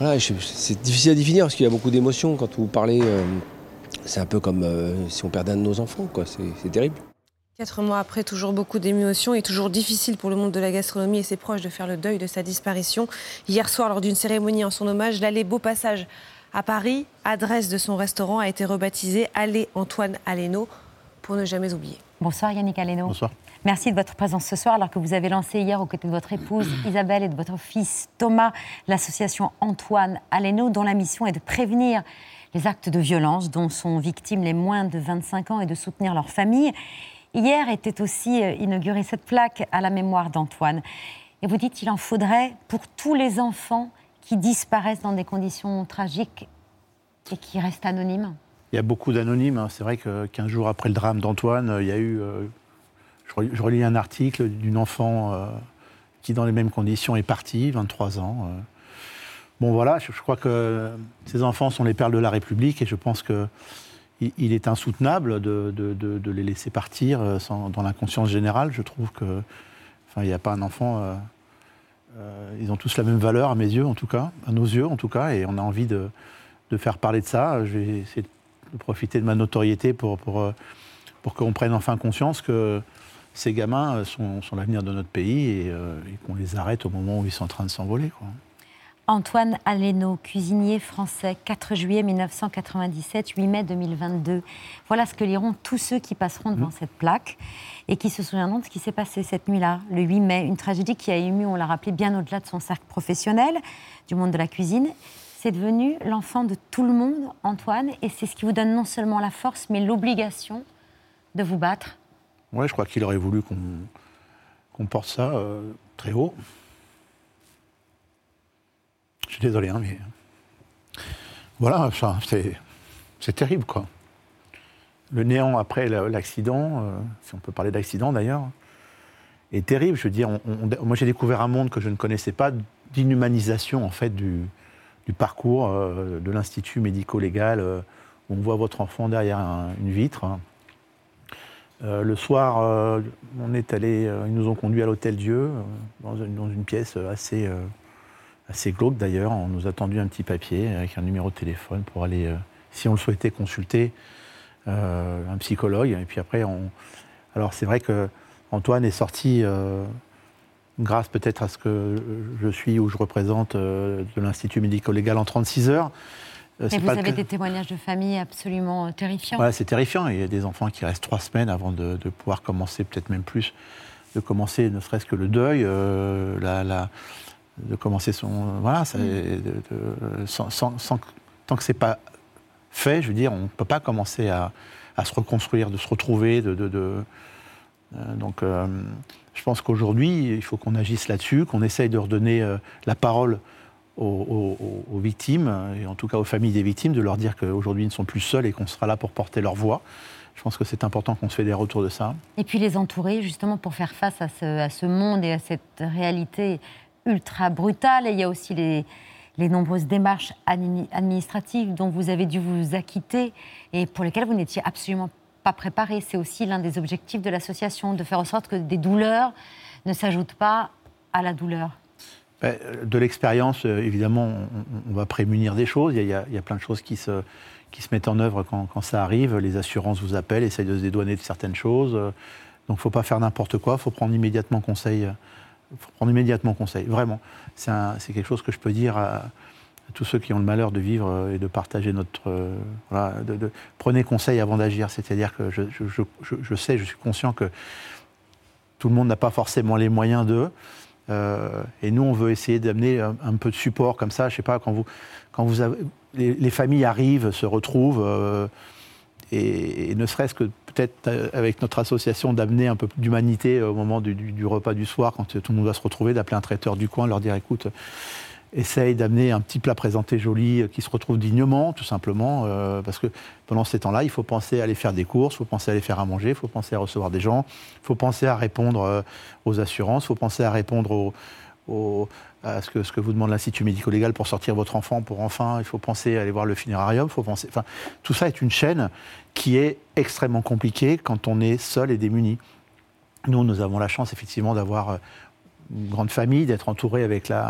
Voilà, je, c'est difficile à définir parce qu'il y a beaucoup d'émotions quand vous parlez. Euh, c'est un peu comme euh, si on perdait un de nos enfants, quoi. C'est, c'est terrible. Quatre mois après, toujours beaucoup d'émotions et toujours difficile pour le monde de la gastronomie et ses proches de faire le deuil de sa disparition. Hier soir, lors d'une cérémonie en son hommage, l'allée Beau Passage à Paris, adresse de son restaurant, a été rebaptisée Allée Antoine Aleno pour ne jamais oublier. Bonsoir Yannick Aleno. Bonsoir. Merci de votre présence ce soir, alors que vous avez lancé hier aux côtés de votre épouse Isabelle et de votre fils Thomas l'association Antoine Aleno, dont la mission est de prévenir les actes de violence dont sont victimes les moins de vingt-cinq ans et de soutenir leurs familles. Hier était aussi inaugurée cette plaque à la mémoire d'Antoine. Et vous dites qu'il en faudrait pour tous les enfants qui disparaissent dans des conditions tragiques et qui restent anonymes. Il y a beaucoup d'anonymes. C'est vrai que quinze jours après le drame d'Antoine, il y a eu... Euh, je relis un article d'une enfant euh, qui, dans les mêmes conditions, est partie, vingt-trois ans. Euh. Bon, voilà, je, je crois que ces enfants sont les perles de la République et je pense qu'il il est insoutenable de, de, de, de les laisser partir euh, sans, dans l'inconscience générale. Je trouve que, enfin, il n'y a pas un enfant... Euh, euh, ils ont tous la même valeur, à mes yeux, en tout cas, à nos yeux, en tout cas, et on a envie de, de faire parler de ça. Je vais essayer de profiter de ma notoriété pour, pour, pour qu'on prenne enfin conscience que ces gamins sont, sont l'avenir de notre pays et, euh, et qu'on les arrête au moment où ils sont en train de s'envoler, quoi. Antoine Aleno, cuisinier français, quatre juillet mille neuf cent quatre-vingt-dix-sept, huit mai deux mille vingt-deux. Voilà ce que liront tous ceux qui passeront devant mmh. cette plaque et qui se souviendront de ce qui s'est passé cette nuit-là, le huit mai. Une tragédie qui a ému, on l'a rappelé, bien au-delà de son cercle professionnel, du monde de la cuisine. C'est devenu l'enfant de tout le monde, Antoine, et c'est ce qui vous donne non seulement la force, mais l'obligation de vous battre. Oui, je crois qu'il aurait voulu qu'on, qu'on porte ça euh, très haut. Je suis désolé, hein, mais... Voilà, ça, c'est, c'est terrible, quoi. Le néant après l'accident, euh, si on peut parler d'accident d'ailleurs, est terrible. Je veux dire, on, on, moi j'ai découvert un monde que je ne connaissais pas, d'inhumanisation, en fait, du, du parcours euh, de l'Institut médico-légal, euh, où on voit votre enfant derrière un, une vitre. Euh, le soir, euh, on est allé, euh, ils nous ont conduits à l'Hôtel Dieu, euh, dans, une, dans une pièce assez, euh, assez glauque d'ailleurs. On nous a tendu un petit papier avec un numéro de téléphone pour aller, euh, si on le souhaitait, consulter euh, un psychologue. Et puis après, on... alors c'est vrai que Antoine est sorti, euh, grâce peut-être à ce que je suis ou je représente euh, de l'Institut médico-légal en trente-six heures. Et vous avez des témoignages de famille absolument terrifiants. Ouais, c'est terrifiant. Il y a des enfants qui restent trois semaines avant de, de pouvoir commencer, peut-être même plus, de commencer ne serait-ce que le deuil, euh, la, la, de commencer son... Voilà, ça, mm. de, de, sans, sans, sans, tant que c'est pas fait, je veux dire, on ne peut pas commencer à, à se reconstruire, de se retrouver. De, de, de, euh, donc, euh, je pense qu'aujourd'hui, il faut qu'on agisse là-dessus, qu'on essaye de redonner euh, la parole Aux, aux, aux victimes, et en tout cas aux familles des victimes, de leur dire qu'aujourd'hui ils ne sont plus seuls et qu'on sera là pour porter leur voix. Je pense que c'est important qu'on se fédère autour de ça. Et puis les entourer justement pour faire face à ce, à ce monde et à cette réalité ultra brutale. Et il y a aussi les, les nombreuses démarches administratives dont vous avez dû vous acquitter et pour lesquelles vous n'étiez absolument pas préparé. C'est aussi l'un des objectifs de l'association, de faire en sorte que des douleurs ne s'ajoutent pas à la douleur. De l'expérience, évidemment, on, on va prémunir des choses. Il y a, il y a plein de choses qui se, qui se mettent en œuvre quand, quand ça arrive. Les assurances vous appellent, essayent de se dédouaner de certaines choses. Donc, il ne faut pas faire n'importe quoi. Il faut prendre immédiatement conseil. faut prendre immédiatement conseil, vraiment. C'est, un, c'est quelque chose que je peux dire à, à tous ceux qui ont le malheur de vivre et de partager notre... Euh, voilà, de, de, prenez conseil avant d'agir. C'est-à-dire que je, je, je, je, je sais, je suis conscient que tout le monde n'a pas forcément les moyens d'eux. Euh, et nous, on veut essayer d'amener un, un peu de support comme ça. Je sais pas, quand vous, quand vous avez, les, les familles arrivent, se retrouvent, euh, et, et ne serait-ce que peut-être avec notre association d'amener un peu d'humanité au moment du, du, du repas du soir, quand tout le monde va se retrouver, d'appeler un traiteur du coin, leur dire écoute, essaye d'amener un petit plat présenté joli qui se retrouve dignement, tout simplement, euh, parce que pendant ces temps-là, il faut penser à aller faire des courses, il faut penser à aller faire à manger, il faut penser à recevoir des gens, il faut penser à répondre euh, aux assurances, il faut penser à répondre au, au, à ce que, ce que vous demande l'Institut médico-légal pour sortir votre enfant, pour enfin, il faut penser à aller voir le funérarium, il faut penser... Enfin, tout ça est une chaîne qui est extrêmement compliquée quand on est seul et démuni. Nous, nous avons la chance, effectivement, d'avoir une grande famille, d'être entourés avec la...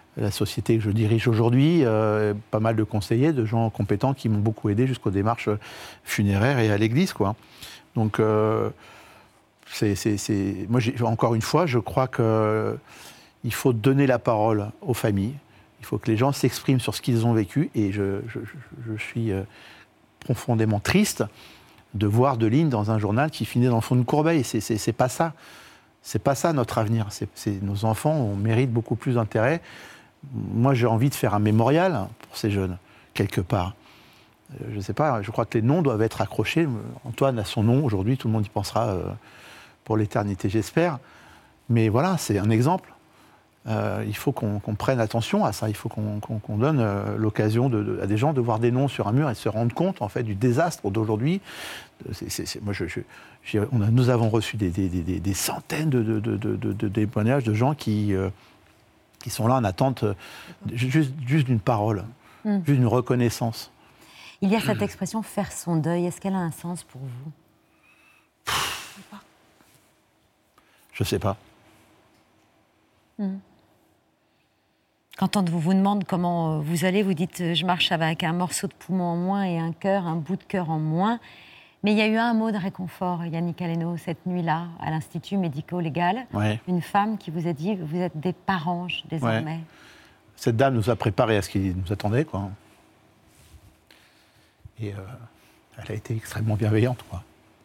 la société que je dirige aujourd'hui, euh, pas mal de conseillers, de gens compétents qui m'ont beaucoup aidé jusqu'aux démarches funéraires et à l'église, quoi. Donc, euh, c'est, c'est, c'est... moi, j'ai... encore une fois, je crois qu'il faut donner la parole aux familles. Il faut que les gens s'expriment sur ce qu'ils ont vécu. Et je, je, je, je suis profondément triste de voir de lignes dans un journal qui finit dans le fond d'une corbeille. C'est, c'est, c'est pas ça. C'est pas ça notre avenir. C'est, c'est, nos enfants, on mérite beaucoup plus d'intérêt. Moi, j'ai envie de faire un mémorial pour ces jeunes, quelque part. Je ne sais pas, je crois que les noms doivent être accrochés. Antoine a son nom, aujourd'hui, tout le monde y pensera euh, pour l'éternité, j'espère. Mais voilà, c'est un exemple. Euh, il faut qu'on, qu'on prenne attention à ça. Il faut qu'on, qu'on, qu'on donne euh, l'occasion de, de, à des gens de voir des noms sur un mur et de se rendre compte, en fait, du désastre d'aujourd'hui. C'est, c'est, c'est, moi, je, je, je, on a, nous avons reçu des, des, des, des centaines de, de, de, de, de, de témoignages de gens qui, euh, qui sont là en attente euh, juste, juste d'une parole, mmh. juste d'une reconnaissance. Il y a cette expression « faire son deuil ». Est-ce qu'elle a un sens pour vous ? Je ne sais pas. Mmh. Quand on vous demande comment vous allez, vous dites « je marche avec un morceau de poumon en moins et un cœur, un bout de cœur en moins ». Mais il y a eu un mot de réconfort, Yannick Aleno, cette nuit-là, à l'Institut médico-légal. Ouais. Une femme qui vous a dit « vous êtes des parents désormais ouais. ». Cette dame nous a préparés à ce qui nous attendait, quoi. Et euh, elle a été extrêmement bienveillante, quoi.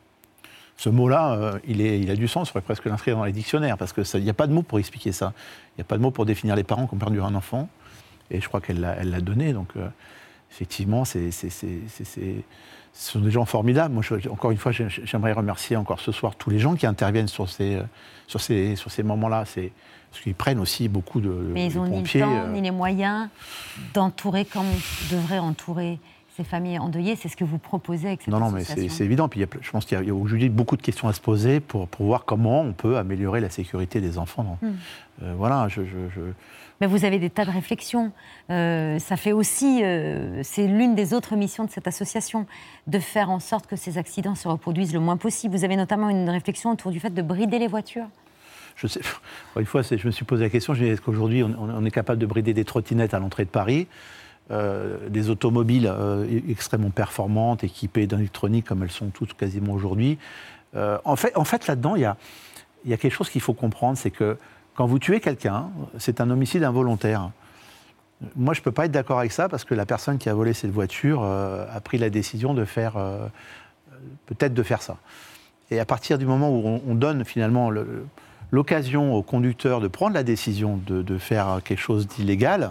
Ce mot-là, euh, il, est, il a du sens, il faudrait presque l'inscrire dans les dictionnaires, parce qu'il n'y a pas de mot pour expliquer ça. Il n'y a pas de mot pour définir les parents qui ont perdu un enfant. Et je crois qu'elle l'a, elle l'a donné. Donc, euh, effectivement, c'est, c'est, c'est, c'est, c'est, ce sont des gens formidables. Moi, je, encore une fois, j'aimerais remercier encore ce soir tous les gens qui interviennent sur ces, sur ces, sur ces moments-là. C'est, parce qu'ils prennent aussi beaucoup de, Mais ils de ont pompiers. ni le temps, euh... ni les moyens d'entourer comme on devrait entourer ces familles endeuillées. C'est ce que vous proposez avec cette non, non, association. Non, mais c'est, c'est évident. Puis il y a, je pense qu'il y a aujourd'hui beaucoup de questions à se poser pour, pour voir comment on peut améliorer la sécurité des enfants. Mmh. Euh, voilà, je... je, je... Mais vous avez des tas de réflexions. Euh, ça fait aussi... Euh, c'est l'une des autres missions de cette association, de faire en sorte que ces accidents se reproduisent le moins possible. Vous avez notamment une réflexion autour du fait de brider les voitures. Je sais, une fois, c'est, je me suis posé la question, je me dis, est-ce qu'aujourd'hui, on, on est capable de brider des trottinettes à l'entrée de Paris, euh, des automobiles euh, extrêmement performantes, équipées d'électronique comme elles sont toutes quasiment aujourd'hui. Euh, en fait, en fait, là-dedans, il y a, il y a quelque chose qu'il faut comprendre, c'est que quand vous tuez quelqu'un, c'est un homicide involontaire. Moi, je ne peux pas être d'accord avec ça, parce que la personne qui a volé cette voiture euh, a pris la décision de faire, euh, peut-être de faire ça. Et à partir du moment où on, on donne finalement le... l'occasion au conducteur de prendre la décision de, de faire quelque chose d'illégal,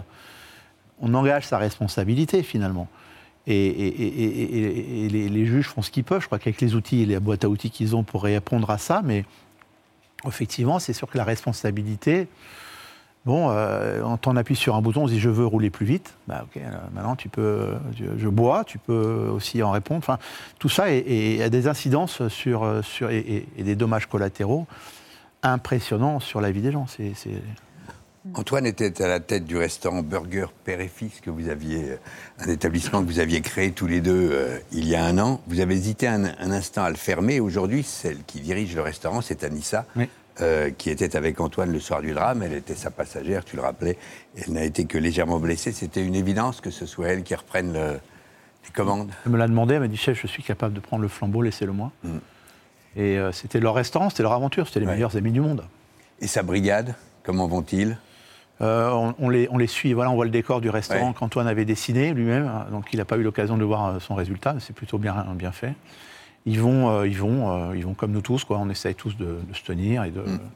on engage sa responsabilité finalement. Et, et, et, et, et les, les juges font ce qu'ils peuvent. Je crois qu'avec les outils et les boîtes à outils qu'ils ont pour répondre à ça, mais effectivement, c'est sûr que la responsabilité, bon, euh, quand on appuie sur un bouton, on se dit je veux rouler plus vite. Bah, ok, maintenant tu peux, je, je bois, tu peux aussi en répondre. Enfin, tout ça est, est, a des incidences sur, sur, et, et, et des dommages collatéraux impressionnant sur la vie des gens. C'est, c'est... Antoine était à la tête du restaurant Burger Père et Fils, que vous aviez, un établissement que vous aviez créé tous les deux euh, il y a un an. Vous avez hésité un, un instant à le fermer. Aujourd'hui, celle qui dirige le restaurant, c'est Anissa, oui. euh, qui était avec Antoine le soir du drame. Elle était sa passagère, tu le rappelais. Elle n'a été que légèrement blessée. C'était une évidence que ce soit elle qui reprenne le, les commandes. Elle me l'a demandé, elle m'a dit, chef, je suis capable de prendre le flambeau, laissez-le-moi. Mm. Et euh, c'était leur restaurant, c'était leur aventure, c'était les ouais. meilleurs amis du monde. Et sa brigade, comment vont-ils ? euh, on, on, les, on les suit, voilà, on voit le décor du restaurant ouais. qu'Antoine avait dessiné lui-même, donc il n'a pas eu l'occasion de voir son résultat, mais c'est plutôt bien, bien fait. Ils vont, euh, ils, vont, euh, ils vont comme nous tous, quoi. On essaye tous de, de se tenir et de, mm.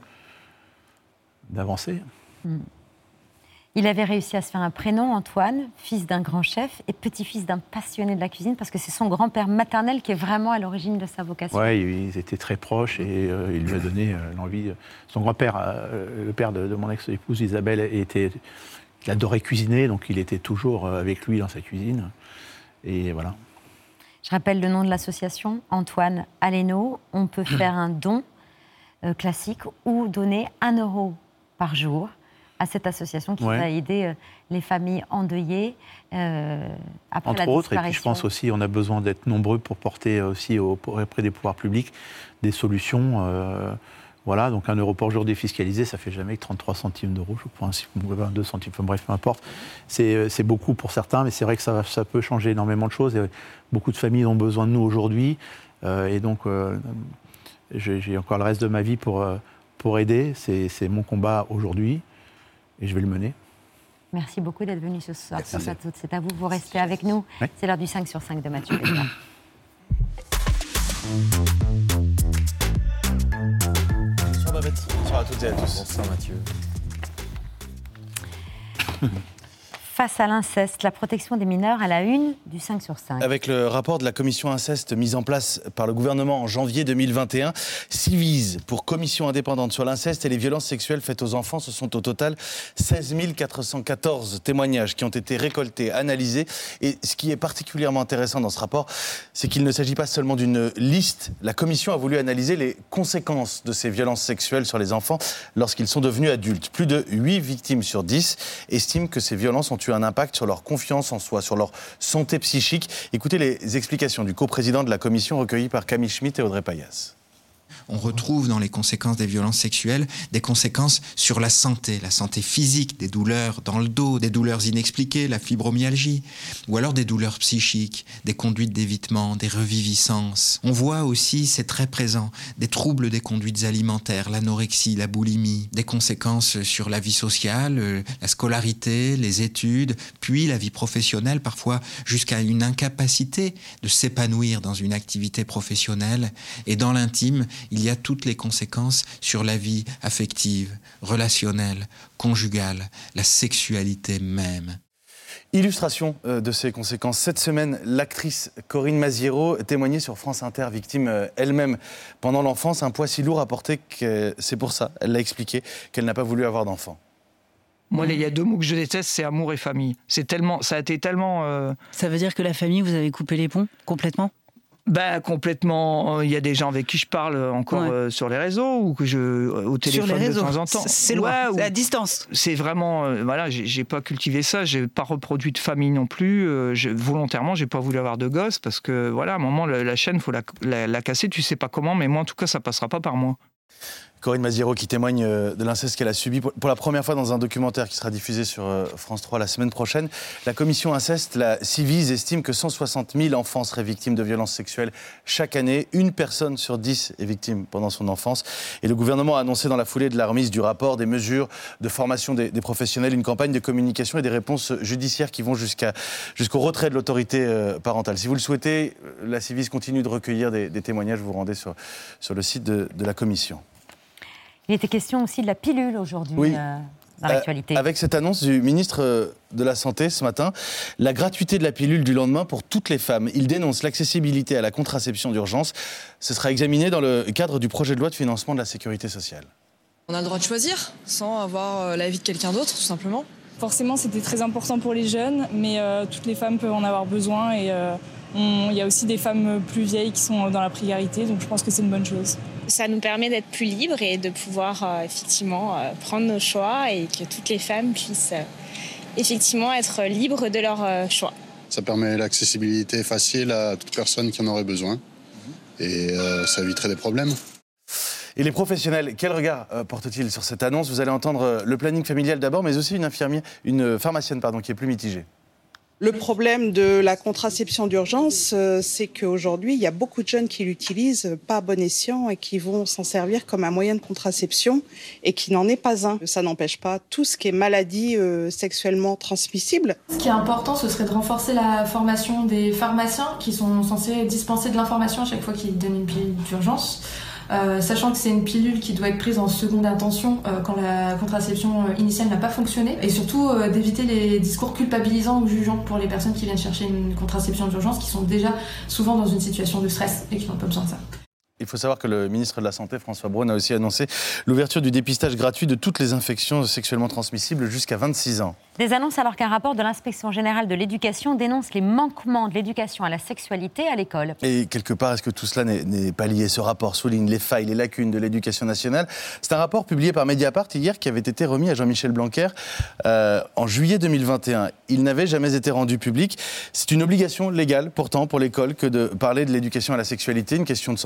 d'avancer. Mm. Il avait réussi à se faire un prénom, Antoine, fils d'un grand chef et petit-fils d'un passionné de la cuisine, parce que c'est son grand-père maternel qui est vraiment à l'origine de sa vocation. Oui, ils étaient très proches et euh, il lui a donné euh, l'envie. Son grand-père, euh, le père de, de mon ex-épouse Isabelle, était, il adorait cuisiner, donc il était toujours avec lui dans sa cuisine. Et voilà. Je rappelle le nom de l'association, Antoine Aleno. On peut faire un don euh, classique ou donner un euro par jour à cette association qui ouais. va aider euh, les familles endeuillées euh, après Entre la autres, disparition. Et puis je pense aussi on a besoin d'être nombreux pour porter aussi au, auprès des pouvoirs publics des solutions euh, Voilà, donc un euro par jour défiscalisé, ça fait jamais que trente-trois centimes d'euros, je crois, deux centimes, enfin, bref, peu importe. C'est, c'est beaucoup pour certains, mais c'est vrai que ça, ça peut changer énormément de choses. Et beaucoup de familles ont besoin de nous aujourd'hui, euh, et donc euh, j'ai, j'ai encore le reste de ma vie pour, euh, pour aider. C'est, c'est mon combat aujourd'hui, et je vais le mener. Merci beaucoup d'être venu ce soir. Merci. C'est à, toutes, c'est à vous, vous restez avec nous. Oui. C'est l'heure du cinq sur cinq de Mathieu Béliard. Bonsoir Babette. Bonsoir à toutes et à tous. Bonsoir Mathieu. Face à l'inceste, la protection des mineurs à la une du cinq sur cinq. Avec le rapport de la commission inceste mise en place par le gouvernement en janvier deux mille vingt et un, Civise, pour commission indépendante sur l'inceste et les violences sexuelles faites aux enfants, ce sont au total seize mille quatre cent quatorze témoignages qui ont été récoltés, analysés. Et ce qui est particulièrement intéressant dans ce rapport, c'est qu'il ne s'agit pas seulement d'une liste. La commission a voulu analyser les conséquences de ces violences sexuelles sur les enfants lorsqu'ils sont devenus adultes. Plus de huit victimes sur dix estiment que ces violences ont eu un impact sur leur confiance en soi, sur leur santé psychique. Écoutez les explications du coprésident de la commission recueillies par Camille Schmitt et Audrey Payas. On retrouve dans les conséquences des violences sexuelles des conséquences sur la santé, la santé physique, des douleurs dans le dos, des douleurs inexpliquées, la fibromyalgie, ou alors des douleurs psychiques, des conduites d'évitement, des reviviscences. On voit aussi, c'est très présent, des troubles des conduites alimentaires, l'anorexie, la boulimie, des conséquences sur la vie sociale, la scolarité, les études, puis la vie professionnelle, parfois jusqu'à une incapacité de s'épanouir dans une activité professionnelle. Et dans l'intime, il y a toutes les conséquences sur la vie affective, relationnelle, conjugale, la sexualité même. Illustration de ces conséquences. Cette semaine, l'actrice Corinne Maziero témoignait sur France Inter, victime elle-même pendant l'enfance, un poids si lourd à porter que c'est pour ça, elle l'a expliqué, qu'elle n'a pas voulu avoir d'enfant. Moi, il y a deux mots que je déteste, c'est amour et famille. C'est tellement, ça a été tellement... Euh... Ça veut dire que la famille, vous avez coupé les ponts complètement ? Ben, complètement. Il y a des gens avec qui je parle encore ouais. euh, sur les réseaux ou que je au téléphone sur les réseaux. De temps en temps. C'est loin, ouais, c'est à distance. C'est vraiment euh, voilà, j'ai, j'ai pas cultivé ça, j'ai pas reproduit de famille non plus. Euh, je, volontairement, j'ai pas voulu avoir de gosse parce que voilà, à un moment la, la chaîne faut la, la, la casser. Tu sais pas comment, mais moi en tout cas ça passera pas par moi. Corinne Maziero qui témoigne de l'inceste qu'elle a subi pour la première fois dans un documentaire qui sera diffusé sur France trois la semaine prochaine. La commission inceste, la Civise, estime que cent soixante mille enfants seraient victimes de violences sexuelles chaque année. Une personne sur dix est victime pendant son enfance. Et le gouvernement a annoncé dans la foulée de la remise du rapport des mesures de formation des, des professionnels, une campagne de communication et des réponses judiciaires qui vont jusqu'à, jusqu'au retrait de l'autorité parentale. Si vous le souhaitez, la Civise continue de recueillir des, des témoignages. Vous vous rendez sur, sur le site de, de la commission. Il était question aussi de la pilule aujourd'hui oui. euh, dans l'actualité. Euh, avec cette annonce du ministre de la Santé ce matin, la gratuité de la pilule du lendemain pour toutes les femmes. Il dénonce l'accessibilité à la contraception d'urgence. Ce sera examiné dans le cadre du projet de loi de financement de la sécurité sociale. On a le droit de choisir sans avoir l'avis de quelqu'un d'autre, tout simplement. Forcément, c'était très important pour les jeunes, mais euh, toutes les femmes peuvent en avoir besoin. Et euh, il y a aussi des femmes plus vieilles qui sont dans la précarité, donc je pense que c'est une bonne chose. Ça nous permet d'être plus libres et de pouvoir euh, effectivement euh, prendre nos choix et que toutes les femmes puissent euh, effectivement être libres de leurs euh, choix. Ça permet l'accessibilité facile à toute personne qui en aurait besoin et euh, ça éviterait des problèmes. Et les professionnels, quel regard euh, portent-ils sur cette annonce ? Vous allez entendre euh, le planning familial d'abord, mais aussi une infirmière, une pharmacienne pardon, qui est plus mitigée. Le problème de la contraception d'urgence, euh, c'est qu'aujourd'hui, il y a beaucoup de jeunes qui l'utilisent pas à bon escient et qui vont s'en servir comme un moyen de contraception et qui n'en est pas un. Ça n'empêche pas tout ce qui est maladie euh, sexuellement transmissible. Ce qui est important, ce serait de renforcer la formation des pharmaciens qui sont censés dispenser de l'information à chaque fois qu'ils donnent une pilule d'urgence. Euh, sachant que c'est une pilule qui doit être prise en seconde intention euh, quand la contraception euh, initiale n'a pas fonctionné, et surtout euh, d'éviter les discours culpabilisants ou jugeants pour les personnes qui viennent chercher une contraception d'urgence, qui sont déjà souvent dans une situation de stress et qui n'ont pas besoin de ça. Il faut savoir que le ministre de la Santé, François Braun, a aussi annoncé l'ouverture du dépistage gratuit de toutes les infections sexuellement transmissibles jusqu'à vingt-six ans. Des annonces alors qu'un rapport de l'Inspection générale de l'éducation dénonce les manquements de l'éducation à la sexualité à l'école. Et quelque part, est-ce que tout cela n'est, n'est pas lié ? Ce rapport souligne les failles, les lacunes de l'éducation nationale. C'est un rapport publié par Mediapart hier qui avait été remis à Jean-Michel Blanquer euh, en juillet deux mille vingt et un. Il n'avait jamais été rendu public. C'est une obligation légale pourtant pour l'école que de parler de l'éducation à la sexualité, une question de santé publique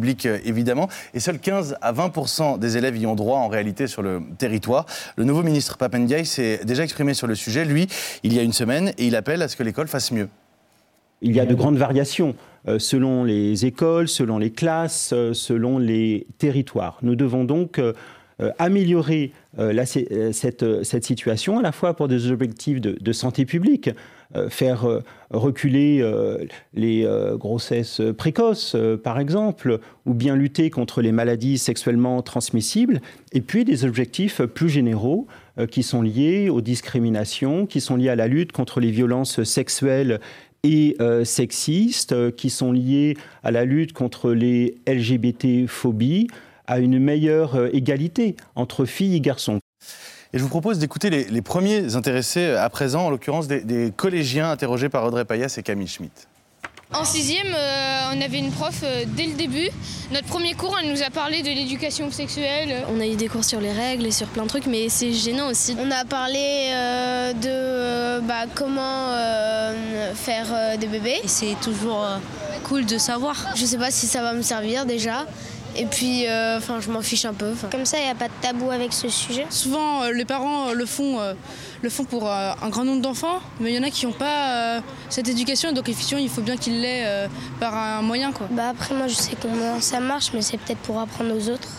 publique évidemment. Et seuls quinze à vingt pour cent des élèves y ont droit en réalité sur le territoire. Le nouveau ministre Pap Ndiaye s'est déjà exprimé sur le sujet, lui, il y a une semaine, et il appelle à ce que l'école fasse mieux. Il y a de grandes variations euh, selon les écoles, selon les classes, euh, selon les territoires. Nous devons donc euh, euh, améliorer euh, la, cette, cette situation, à la fois pour des objectifs de, de santé publique, euh, faire euh, reculer euh, les euh, grossesses précoces, euh, par exemple, ou bien lutter contre les maladies sexuellement transmissibles, et puis des objectifs plus généraux euh, qui sont liés aux discriminations, qui sont liés à la lutte contre les violences sexuelles et euh, sexistes, euh, qui sont liés à la lutte contre les L G B T-phobies, à une meilleure euh, égalité entre filles et garçons. Et je vous propose d'écouter les, les premiers intéressés à présent, en l'occurrence des, des collégiens interrogés par Audrey Payas et Camille Schmitt. En sixième, euh, on avait une prof euh, dès le début. Notre premier cours, elle nous a parlé de l'éducation sexuelle. On a eu des cours sur les règles et sur plein de trucs, mais c'est gênant aussi. On a parlé euh, de euh, bah, comment euh, faire euh, des bébés. Et c'est toujours euh, cool de savoir. Je sais pas si ça va me servir déjà. Et puis, euh, enfin, je m'en fiche un peu. Comme ça, il n'y a pas de tabou avec ce sujet. Souvent, euh, les parents euh, le font, euh, le font pour euh, un grand nombre d'enfants, mais il y en a qui n'ont pas euh, cette éducation, donc effectivement, il faut bien qu'ils l'aient euh, par un moyen, quoi. Bah après, moi, je sais comment ça marche, mais c'est peut-être pour apprendre aux autres.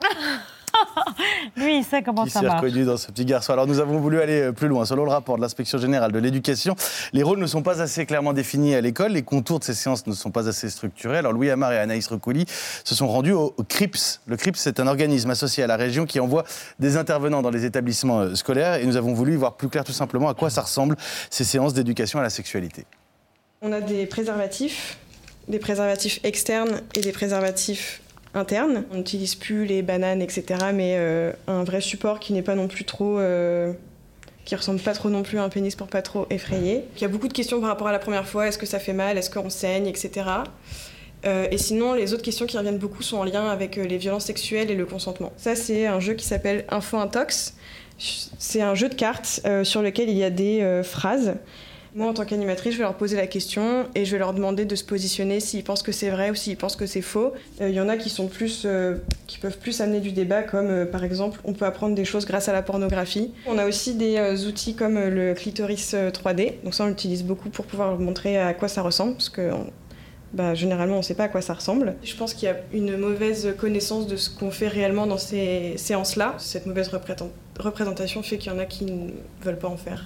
Lui, il sait comment qui ça s'est marche. reconnu dans ce petit garçon. Alors nous avons voulu aller plus loin. Selon le rapport de l'Inspection générale de l'éducation, les rôles ne sont pas assez clairement définis à l'école. Les contours de ces séances ne sont pas assez structurés. Alors Louis Amar et Anaïs Recouli se sont rendus au, au C R I P S. Le C R I P S, c'est un organisme associé à la région qui envoie des intervenants dans les établissements scolaires. Et nous avons voulu y voir plus clair tout simplement à quoi ça ressemble, ces séances d'éducation à la sexualité. On a des préservatifs, des préservatifs externes et des préservatifs interne. On n'utilise plus les bananes, et cetera, mais euh, un vrai support qui n'est pas non plus trop... Euh, qui ressemble pas trop non plus à un pénis pour pas trop effrayer. Il y a beaucoup de questions par rapport à la première fois. Est-ce que ça fait mal? Est-ce qu'on saigne, et cetera. Euh, et sinon, les autres questions qui reviennent beaucoup sont en lien avec euh, les violences sexuelles et le consentement. Ça, c'est un jeu qui s'appelle Info Intox. C'est un jeu de cartes euh, sur lequel il y a des euh, phrases. Moi, en tant qu'animatrice, je vais leur poser la question et je vais leur demander de se positionner s'ils pensent que c'est vrai ou s'ils pensent que c'est faux. Il euh, y en a qui sont plus, euh, qui peuvent plus amener du débat, comme euh, par exemple, on peut apprendre des choses grâce à la pornographie. On a aussi des euh, outils comme euh, le clitoris euh, trois D. Donc ça, on l'utilise beaucoup pour pouvoir montrer à quoi ça ressemble, parce que on, bah, généralement, on ne sait pas à quoi ça ressemble. Je pense qu'il y a une mauvaise connaissance de ce qu'on fait réellement dans ces séances-là. Cette mauvaise représentation fait qu'il y en a qui ne veulent pas en faire.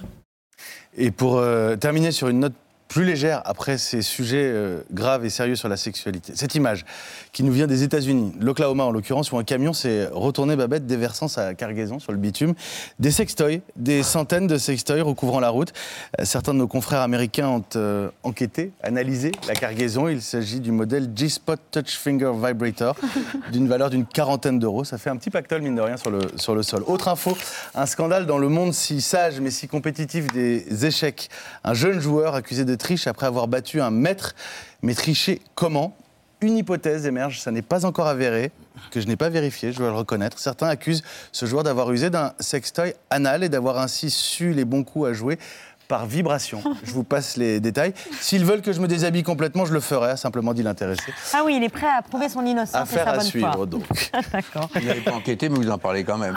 Et pour euh, terminer sur une note plus légère, après ces sujets euh, graves et sérieux sur la sexualité, cette image qui nous vient des États-Unis, l'Oklahoma en l'occurrence, où un camion s'est retourné, Babette, déversant sa cargaison sur le bitume. Des sextoys, des centaines de sextoys recouvrant la route. Euh, certains de nos confrères américains ont euh, enquêté, analysé la cargaison. Il s'agit du modèle G-Spot Touch Finger Vibrator, d'une valeur d'une quarantaine d'euros. Ça fait un petit pactole, mine de rien, sur le, sur le sol. Autre info, un scandale dans le monde si sage mais si compétitif des échecs. Un jeune joueur accusé de triche après avoir battu un maître. Mais tricher comment? Une hypothèse émerge, ça n'est pas encore avéré, que je n'ai pas vérifié, je dois le reconnaître. Certains accusent ce joueur d'avoir usé d'un sextoy anal et d'avoir ainsi su les bons coups à jouer par vibration. Je vous passe les détails. S'ils veulent que je me déshabille complètement, je le ferai, a simplement dit l'intéressé. Ah oui, il est prêt à prouver son innocence et sa bonne foi. Affaire à suivre, donc. D'accord. Vous n'avez pas enquêté, mais vous en parlez quand même.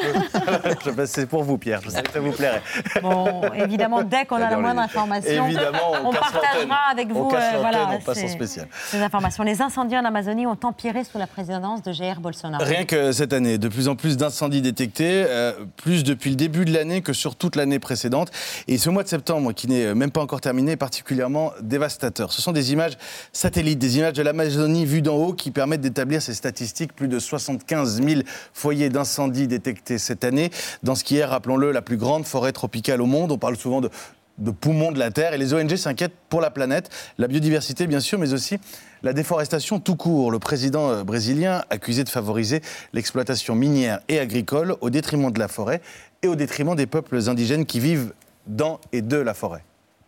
C'est pour vous, Pierre. Je sais que ça vous plairait. Bon, évidemment, dès qu'on a la moindre information, évidemment, on, on partagera avec vous. On cache euh, voilà, on passe en spécial. Ces informations. Les incendies en Amazonie ont empiré sous la présidence de Jair Bolsonaro. Rien que cette année, de plus en plus d'incendies détectés, euh, plus depuis le début de l'année que sur toute l'année précédente. Et ce mois de septembre, qui n'est même pas encore terminé, est particulièrement dévastateur. Ce sont des images satellites, des images de l'Amazonie vues d'en haut qui permettent d'établir ces statistiques. Plus de soixante-quinze mille foyers d'incendie détectés cette année, dans ce qui est, rappelons-le, la plus grande forêt tropicale au monde. On parle souvent de, de poumons de la Terre et les O N G s'inquiètent pour la planète, la biodiversité bien sûr, mais aussi la déforestation tout court. Le président brésilien accusé de favoriser l'exploitation minière et agricole au détriment de la forêt et au détriment des peuples indigènes qui vivent dans et de la forêt.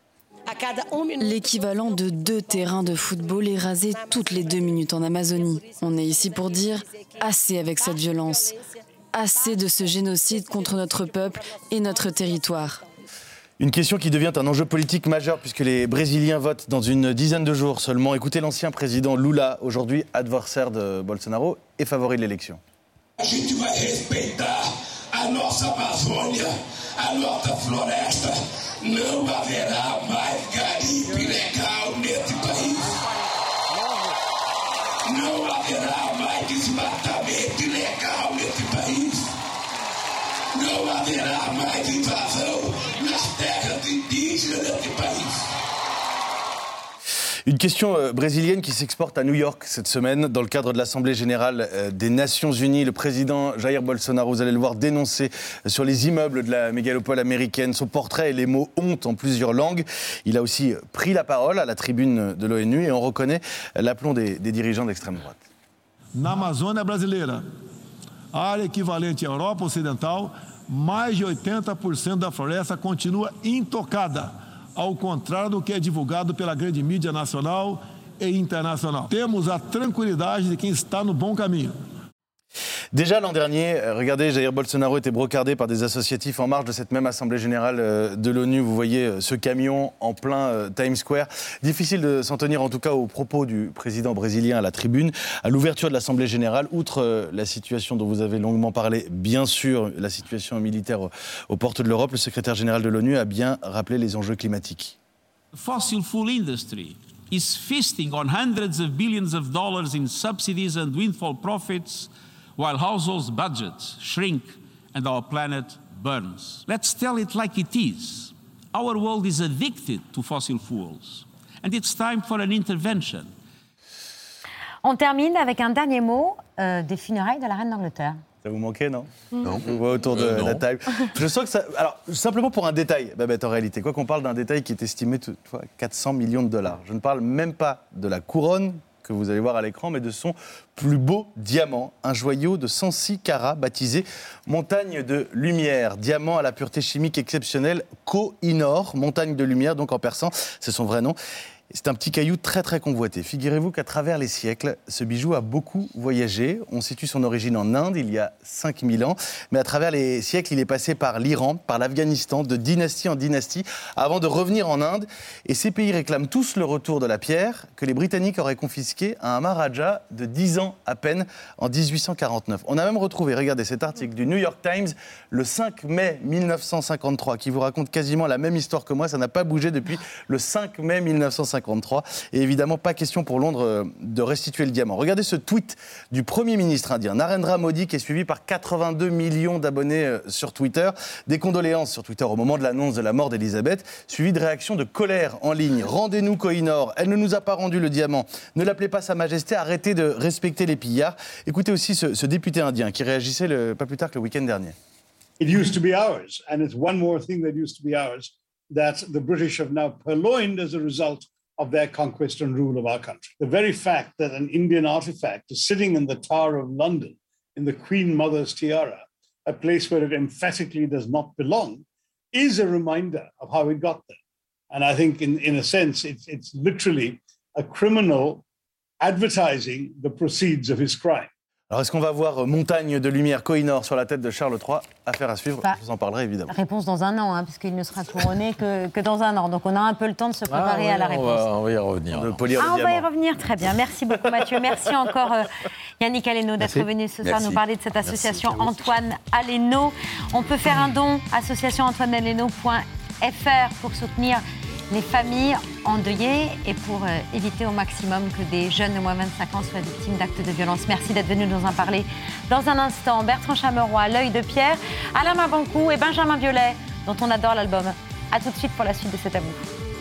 L'équivalent de deux terrains de football est rasé toutes les deux minutes en Amazonie. On est ici pour dire assez avec cette violence, assez de ce génocide contre notre peuple et notre territoire. Une question qui devient un enjeu politique majeur puisque les Brésiliens votent dans une dizaine de jours seulement. Écoutez l'ancien président Lula, aujourd'hui adversaire de Bolsonaro et favori de l'élection. A gente vai respeitar a nossa Amazônia, a nossa floresta. Não haverá mais garimpo ilegal nesse país. Não haverá mais desmatamento ilegal nesse país. Não haverá mais invasão nas terras indígenas desse país. Une question euh, brésilienne qui s'exporte à New York cette semaine dans le cadre de l'Assemblée générale euh, des Nations Unies. Le président Jair Bolsonaro, vous allez le voir, dénoncer euh, sur les immeubles de la mégalopole américaine son portrait et les mots honte en plusieurs langues. Il a aussi pris la parole à la tribune de l'ONU et on reconnaît l'aplomb des, des dirigeants d'extrême droite. Na Amazônia brasileira, área equivalente à Europa Ocidental, mais de oitenta por cento da floresta continua intocada. Ao contrário do que é divulgado pela grande mídia nacional e internacional. Temos a tranquilidade de quem está no bom caminho. Déjà l'an dernier, regardez, Jair Bolsonaro était brocardé par des associatifs en marge de cette même Assemblée générale de l'ONU. Vous voyez ce camion en plein Times Square. Difficile de s'en tenir en tout cas aux propos du président brésilien à la tribune. À l'ouverture de l'Assemblée générale, outre la situation dont vous avez longuement parlé, bien sûr, la situation militaire aux portes de l'Europe, le secrétaire général de l'ONU a bien rappelé les enjeux climatiques. The fossil fuel industry is feasting on hundreds of billions of dollars in subsidies and windfall profits, while households' budgets shrink and our planet burns. Let's tell it like it is. Our world is addicted to fossil fuels, and it's time for an intervention. On termine avec un dernier mot euh, des funérailles de la reine d'Angleterre. Ça vous manquait, non? Non. Je vous vois autour de Euh, la table. Je sens que ça... Alors, simplement pour un détail, Babette, en réalité, quoi qu'on parle d'un détail qui est estimé toutefois à quatre cents millions de dollars. Je ne parle même pas de la couronne que vous allez voir à l'écran, mais de son plus beau diamant, un joyau de cent six carats baptisé Montagne de Lumière. Diamant à la pureté chimique exceptionnelle, Koh-i-Noor, Montagne de Lumière, donc en persan, c'est son vrai nom. C'est un petit caillou très très convoité. Figurez-vous qu'à travers les siècles, ce bijou a beaucoup voyagé. On situe son origine en Inde, il y a cinq mille ans. Mais à travers les siècles, il est passé par l'Iran, par l'Afghanistan, de dynastie en dynastie, avant de revenir en Inde. Et ces pays réclament tous le retour de la pierre que les Britanniques auraient confisquée à un Maharaja de dix ans à peine en dix-huit cent quarante-neuf. On a même retrouvé, regardez cet article du New York Times, le cinq mai mille neuf cent cinquante-trois, qui vous raconte quasiment la même histoire que moi. Ça n'a pas bougé depuis le cinq mai mille neuf cent cinquante-trois. Et évidemment, pas question pour Londres de restituer le diamant. Regardez ce tweet du Premier ministre indien, Narendra Modi, qui est suivi par quatre-vingt-deux millions d'abonnés sur Twitter. Des condoléances sur Twitter au moment de l'annonce de la mort d'Elisabeth, suivi de réactions de colère en ligne. Rendez-nous Koh-i-Noor, elle ne nous a pas rendu le diamant. Ne l'appelez pas Sa Majesté, arrêtez de respecter les pillards. Écoutez aussi ce, ce député indien qui réagissait le, pas plus tard que le week-end dernier. It used to be ours, and it's one more thing that used to be ours that the British have now purloined as a result of their conquest and rule of our country. The very fact that an Indian artifact is sitting in the Tower of London, in the Queen Mother's tiara, a place where it emphatically does not belong, is a reminder of how it got there. And I think in, in a sense, it's, it's literally a criminal advertising the proceeds of his crime. Alors, est-ce qu'on va voir Montagne de Lumière Koh-i-Noor sur la tête de Charles trois? Affaire à suivre, bah, je vous en parlerai évidemment. Réponse dans un an, hein, puisqu'il ne sera couronné que, que dans un an. Donc on a un peu le temps de se préparer ah, oui, à la on réponse. Va, on va y revenir. De polir ah, le on diamant. va y revenir, très bien. Merci beaucoup Mathieu. Merci encore euh, Yannick Aleno d'être venu ce soir Merci. nous parler de cette association Merci. Antoine Aleno. On peut faire un don, association antoine aleno point f r pour soutenir les familles endeuillées et pour euh, éviter au maximum que des jeunes de moins de vingt-cinq ans soient victimes d'actes de violence. Merci d'être venu nous en parler. Dans un instant, Bertrand Chameroy, L'œil de Pierre, Alain Mabancou et Benjamin Biolay, dont on adore l'album. A tout de suite pour la suite de C'est à vous.